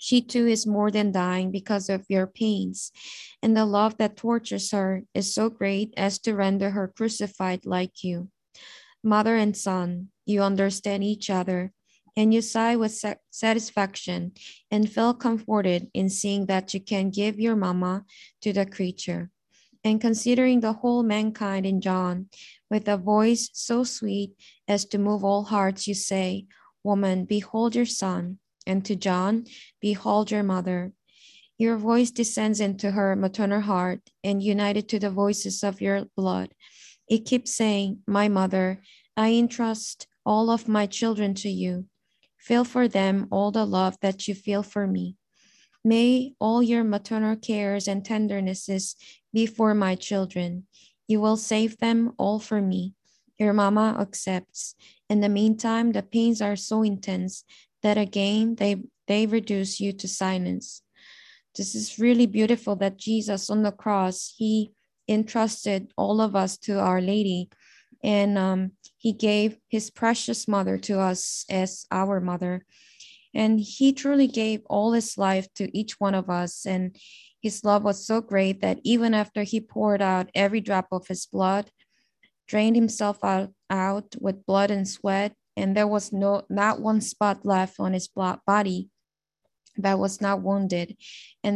She too is more than dying because of your pains, and the love that tortures her is so great as to render her crucified like you. Mother and son, you understand each other, and you sigh with satisfaction and feel comforted in seeing that you can give your mama to the creature. And considering the whole mankind in John, with a voice so sweet as to move all hearts, you say, Woman, behold your son, and to John, behold your mother. Your voice descends into her maternal heart, and united to the voices of your blood, it keeps saying, My mother, I entrust all of my children to you. Feel for them all the love that you feel for me. May all your maternal cares and tendernesses be for my children. You will save them all for me. Your mama accepts. In the meantime, the pains are so intense that again they reduce you to silence. This is really beautiful that Jesus on the cross, he entrusted all of us to Our Lady, and he gave his precious mother to us as our mother. And he truly gave all his life to each one of us. And his love was so great that even after he poured out every drop of his blood, drained himself out with blood and sweat, and there was not one spot left on his body that was not wounded. And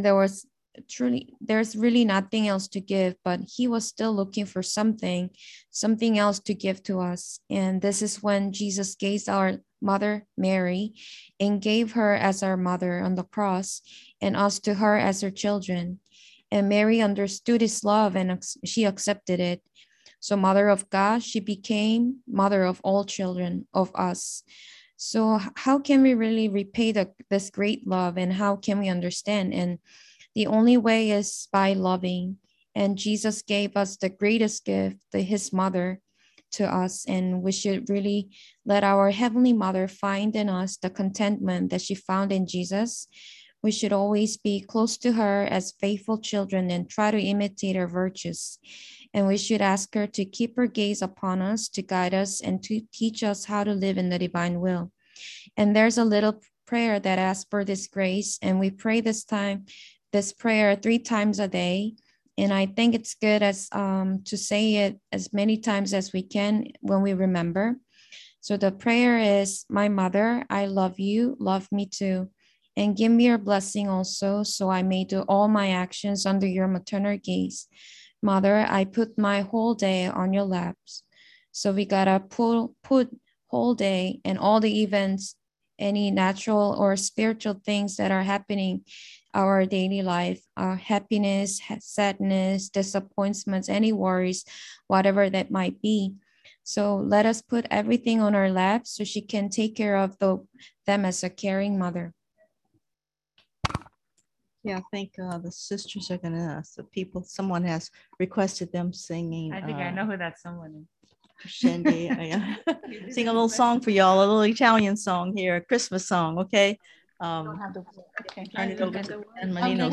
there's really nothing else to give, but he was still looking for something else to give to us. And this is when Jesus gave our mother Mary and gave her as our mother on the cross, and us to her as her children. And Mary understood his love, and she accepted it. So mother of God, she became mother of all children of us. So how can we really repay this great love, and how can we understand? And the only way is by loving. And Jesus gave us the greatest gift, his mother, to us. And we should really let our Heavenly Mother find in us the contentment that she found in Jesus. We should always be close to her as faithful children and try to imitate her virtues. And we should ask her to keep her gaze upon us, to guide us, and to teach us how to live in the divine will. And there's a little prayer that asks for this grace, and we pray this prayer 3 times a day. And I think it's good as to say it as many times as we can when we remember. So the prayer is, My mother, I love you, love me too, and give me your blessing also, so I may do all my actions under your maternal gaze. Mother, I put my whole day on your laps. So we gotta put whole day and all the events, any natural or spiritual things that are happening our daily life, our happiness, sadness, disappointments, any worries, whatever that might be. So let us put everything on our laps so she can take care of them as a caring mother. Yeah, I think the sisters are gonna, someone has requested them singing. I think I know who that someone is. Shandy, sing a little song for y'all, a little Italian song here, a Christmas song, okay? Turn it over to Manino.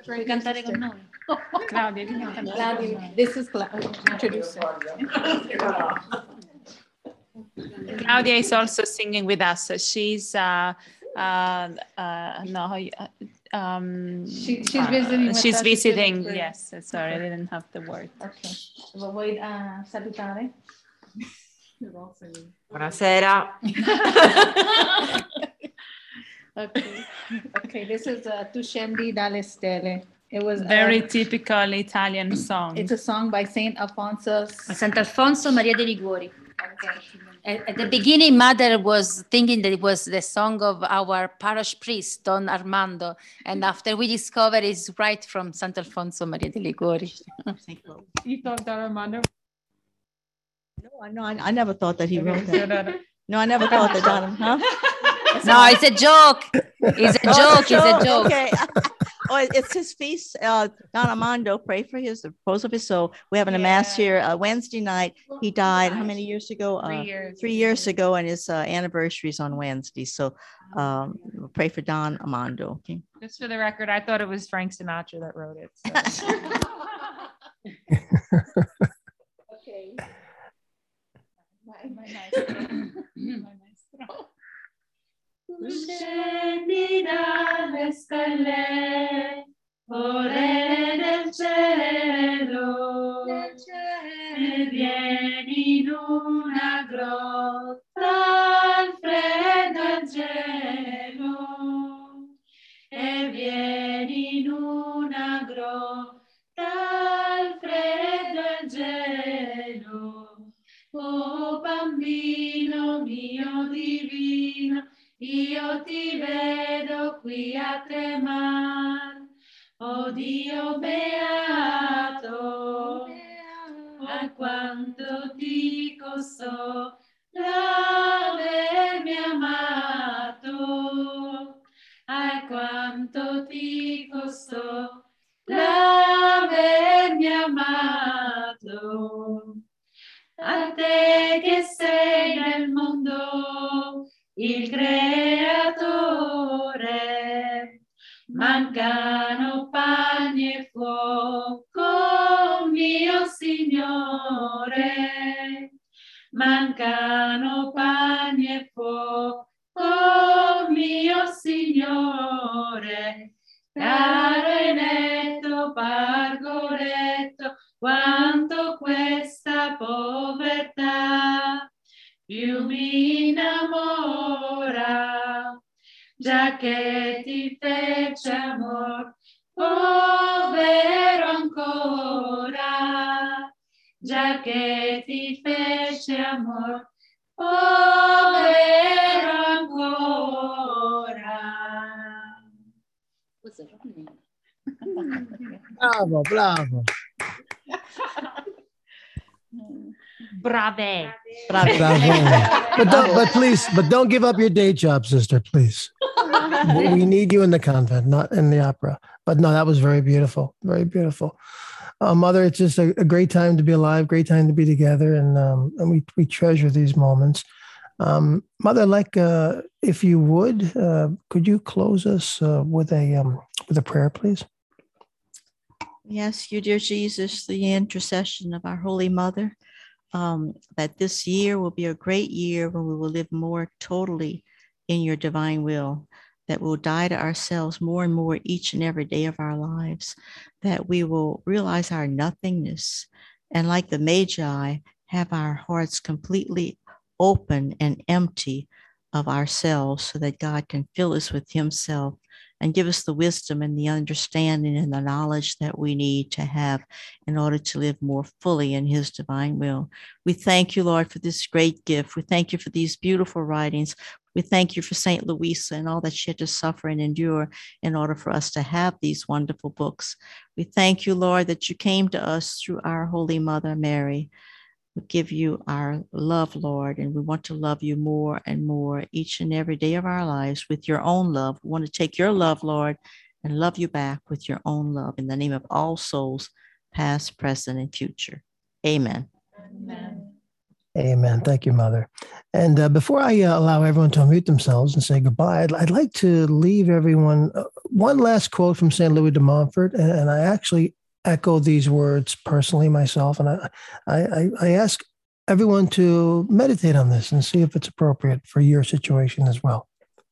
Claudia, this is Claudia. Introduce her. Claudia is also singing with us. So she's she's visiting. She's visiting. Yes, sorry, I didn't have the word. Okay. Voy a salutare. Buonasera. Okay, this is Tu scendi dalle stelle. It was very typical Italian song. It's a song by Saint Alfonso. Sant'Alfonso Maria de' Liguori. Okay. At the beginning, Mother was thinking that it was the song of our parish priest, Don Armando. And after we discovered it's right from Sant'Alfonso Maria de' Liguori. You thought Don Armando? No, I never thought that he wrote that. No, I never thought that Don, huh? No, it's a joke. It's a joke. It's a joke. Okay. It's his feast. Don Armando, pray for his repose of his soul. We're having a mass here Wednesday night. He died how many years ago? 3 years ago, and his anniversary is on Wednesday. So pray for Don Armando. Okay. Just for the record, I thought it was Frank Sinatra that wrote it. So. Okay. My maestro. Tu scendi dalle stelle, o Re del cielo, e vieni in una grotta al freddo al gelo, e vieni in una grotta al freddo al gelo. Oh bambino mio divino, io ti vedo qui a tremar. Oh Dio beato, a quanto ti costò l'avermi amato, a quanto ti costò l'avermi amato. A te che sei nel mondo il creatore, mancano pani e fuoco, mio Signore, mancano pani e fuoco, mio Signore, caro e netto pargoletto, quanto questa povertà più mi innamora, già che ti fece amor, povero ancora, già che ti fece amor, povero ancora. Bravo, bravo. Brave. Bravo. But don't give up your day job, sister, please. We need you in the convent, not in the opera. But no, that was very beautiful. Very beautiful. Mother, it's just a great time to be alive, great time to be together. And we treasure these moments. Mother, like, if you would, could you close us with a prayer, please? Yes, you, dear Jesus, the intercession of our Holy Mother, that this year will be a great year when we will live more totally in your divine will, that we'll die to ourselves more and more each and every day of our lives, that we will realize our nothingness, and like the Magi, have our hearts completely open and empty of ourselves so that God can fill us with himself and give us the wisdom and the understanding and the knowledge that we need to have in order to live more fully in his divine will. We thank you, Lord, for this great gift. We thank you for these beautiful writings. We thank you for St. Louisa and all that she had to suffer and endure in order for us to have these wonderful books. We thank you, Lord, that you came to us through our Holy Mother, Mary. We give you our love, Lord, and we want to love you more and more each and every day of our lives with your own love. We want to take your love, Lord, and love you back with your own love in the name of all souls, past, present, and future. Amen. Amen. Amen. Thank you, Mother. And before I allow everyone to unmute themselves and say goodbye, I'd like to leave everyone one last quote from St. Louis de Montfort, and I actually echo these words personally myself, and I ask everyone to meditate on this and see if it's appropriate for your situation as well.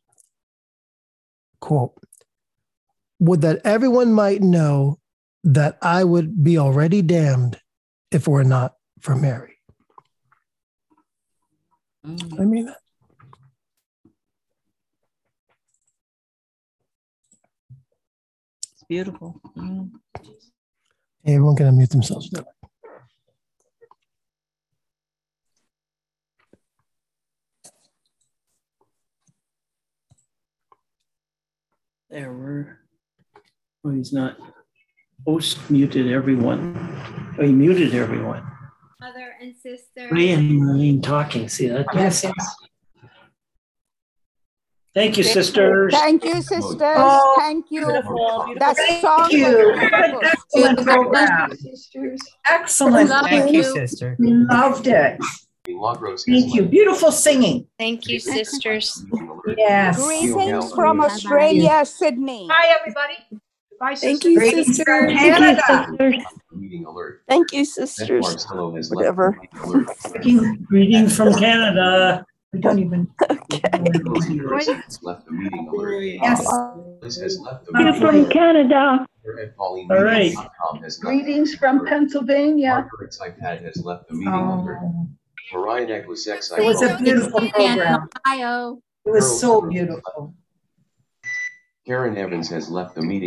Quote, would that everyone might know that I would be already damned if it were not for Mary. I mean that. It's beautiful. Everyone can unmute themselves now. There were. Oh, he's not. Host muted everyone. Oh, he muted everyone. Mother and sister. Ray and Marlene talking. See that? Yes. Thank you, sisters. Thank you, sisters. Oh, Thank you. beautiful. That song Thank you. was What an excellent program. Excellent. Thank you, sister. Loved it. Thank you. Beautiful singing. Thank you, sisters. Yes. Greetings from Australia, Sydney. Bye, everybody. Bye, Thank sisters. you, Greetings sisters. from Canada. Thank you, sisters. Whatever. Greetings from Canada. We don't even. Rose has left the meeting alert. Yes. Liz has left the You're meeting from alert. Canada. At Pauline All right. Media.com has left Greetings from Pennsylvania. Margaret's iPad has left the meeting alert. Mariah Necklace X. It was a beautiful program. Ohio. It was so beautiful. Karen Evans has left the meeting.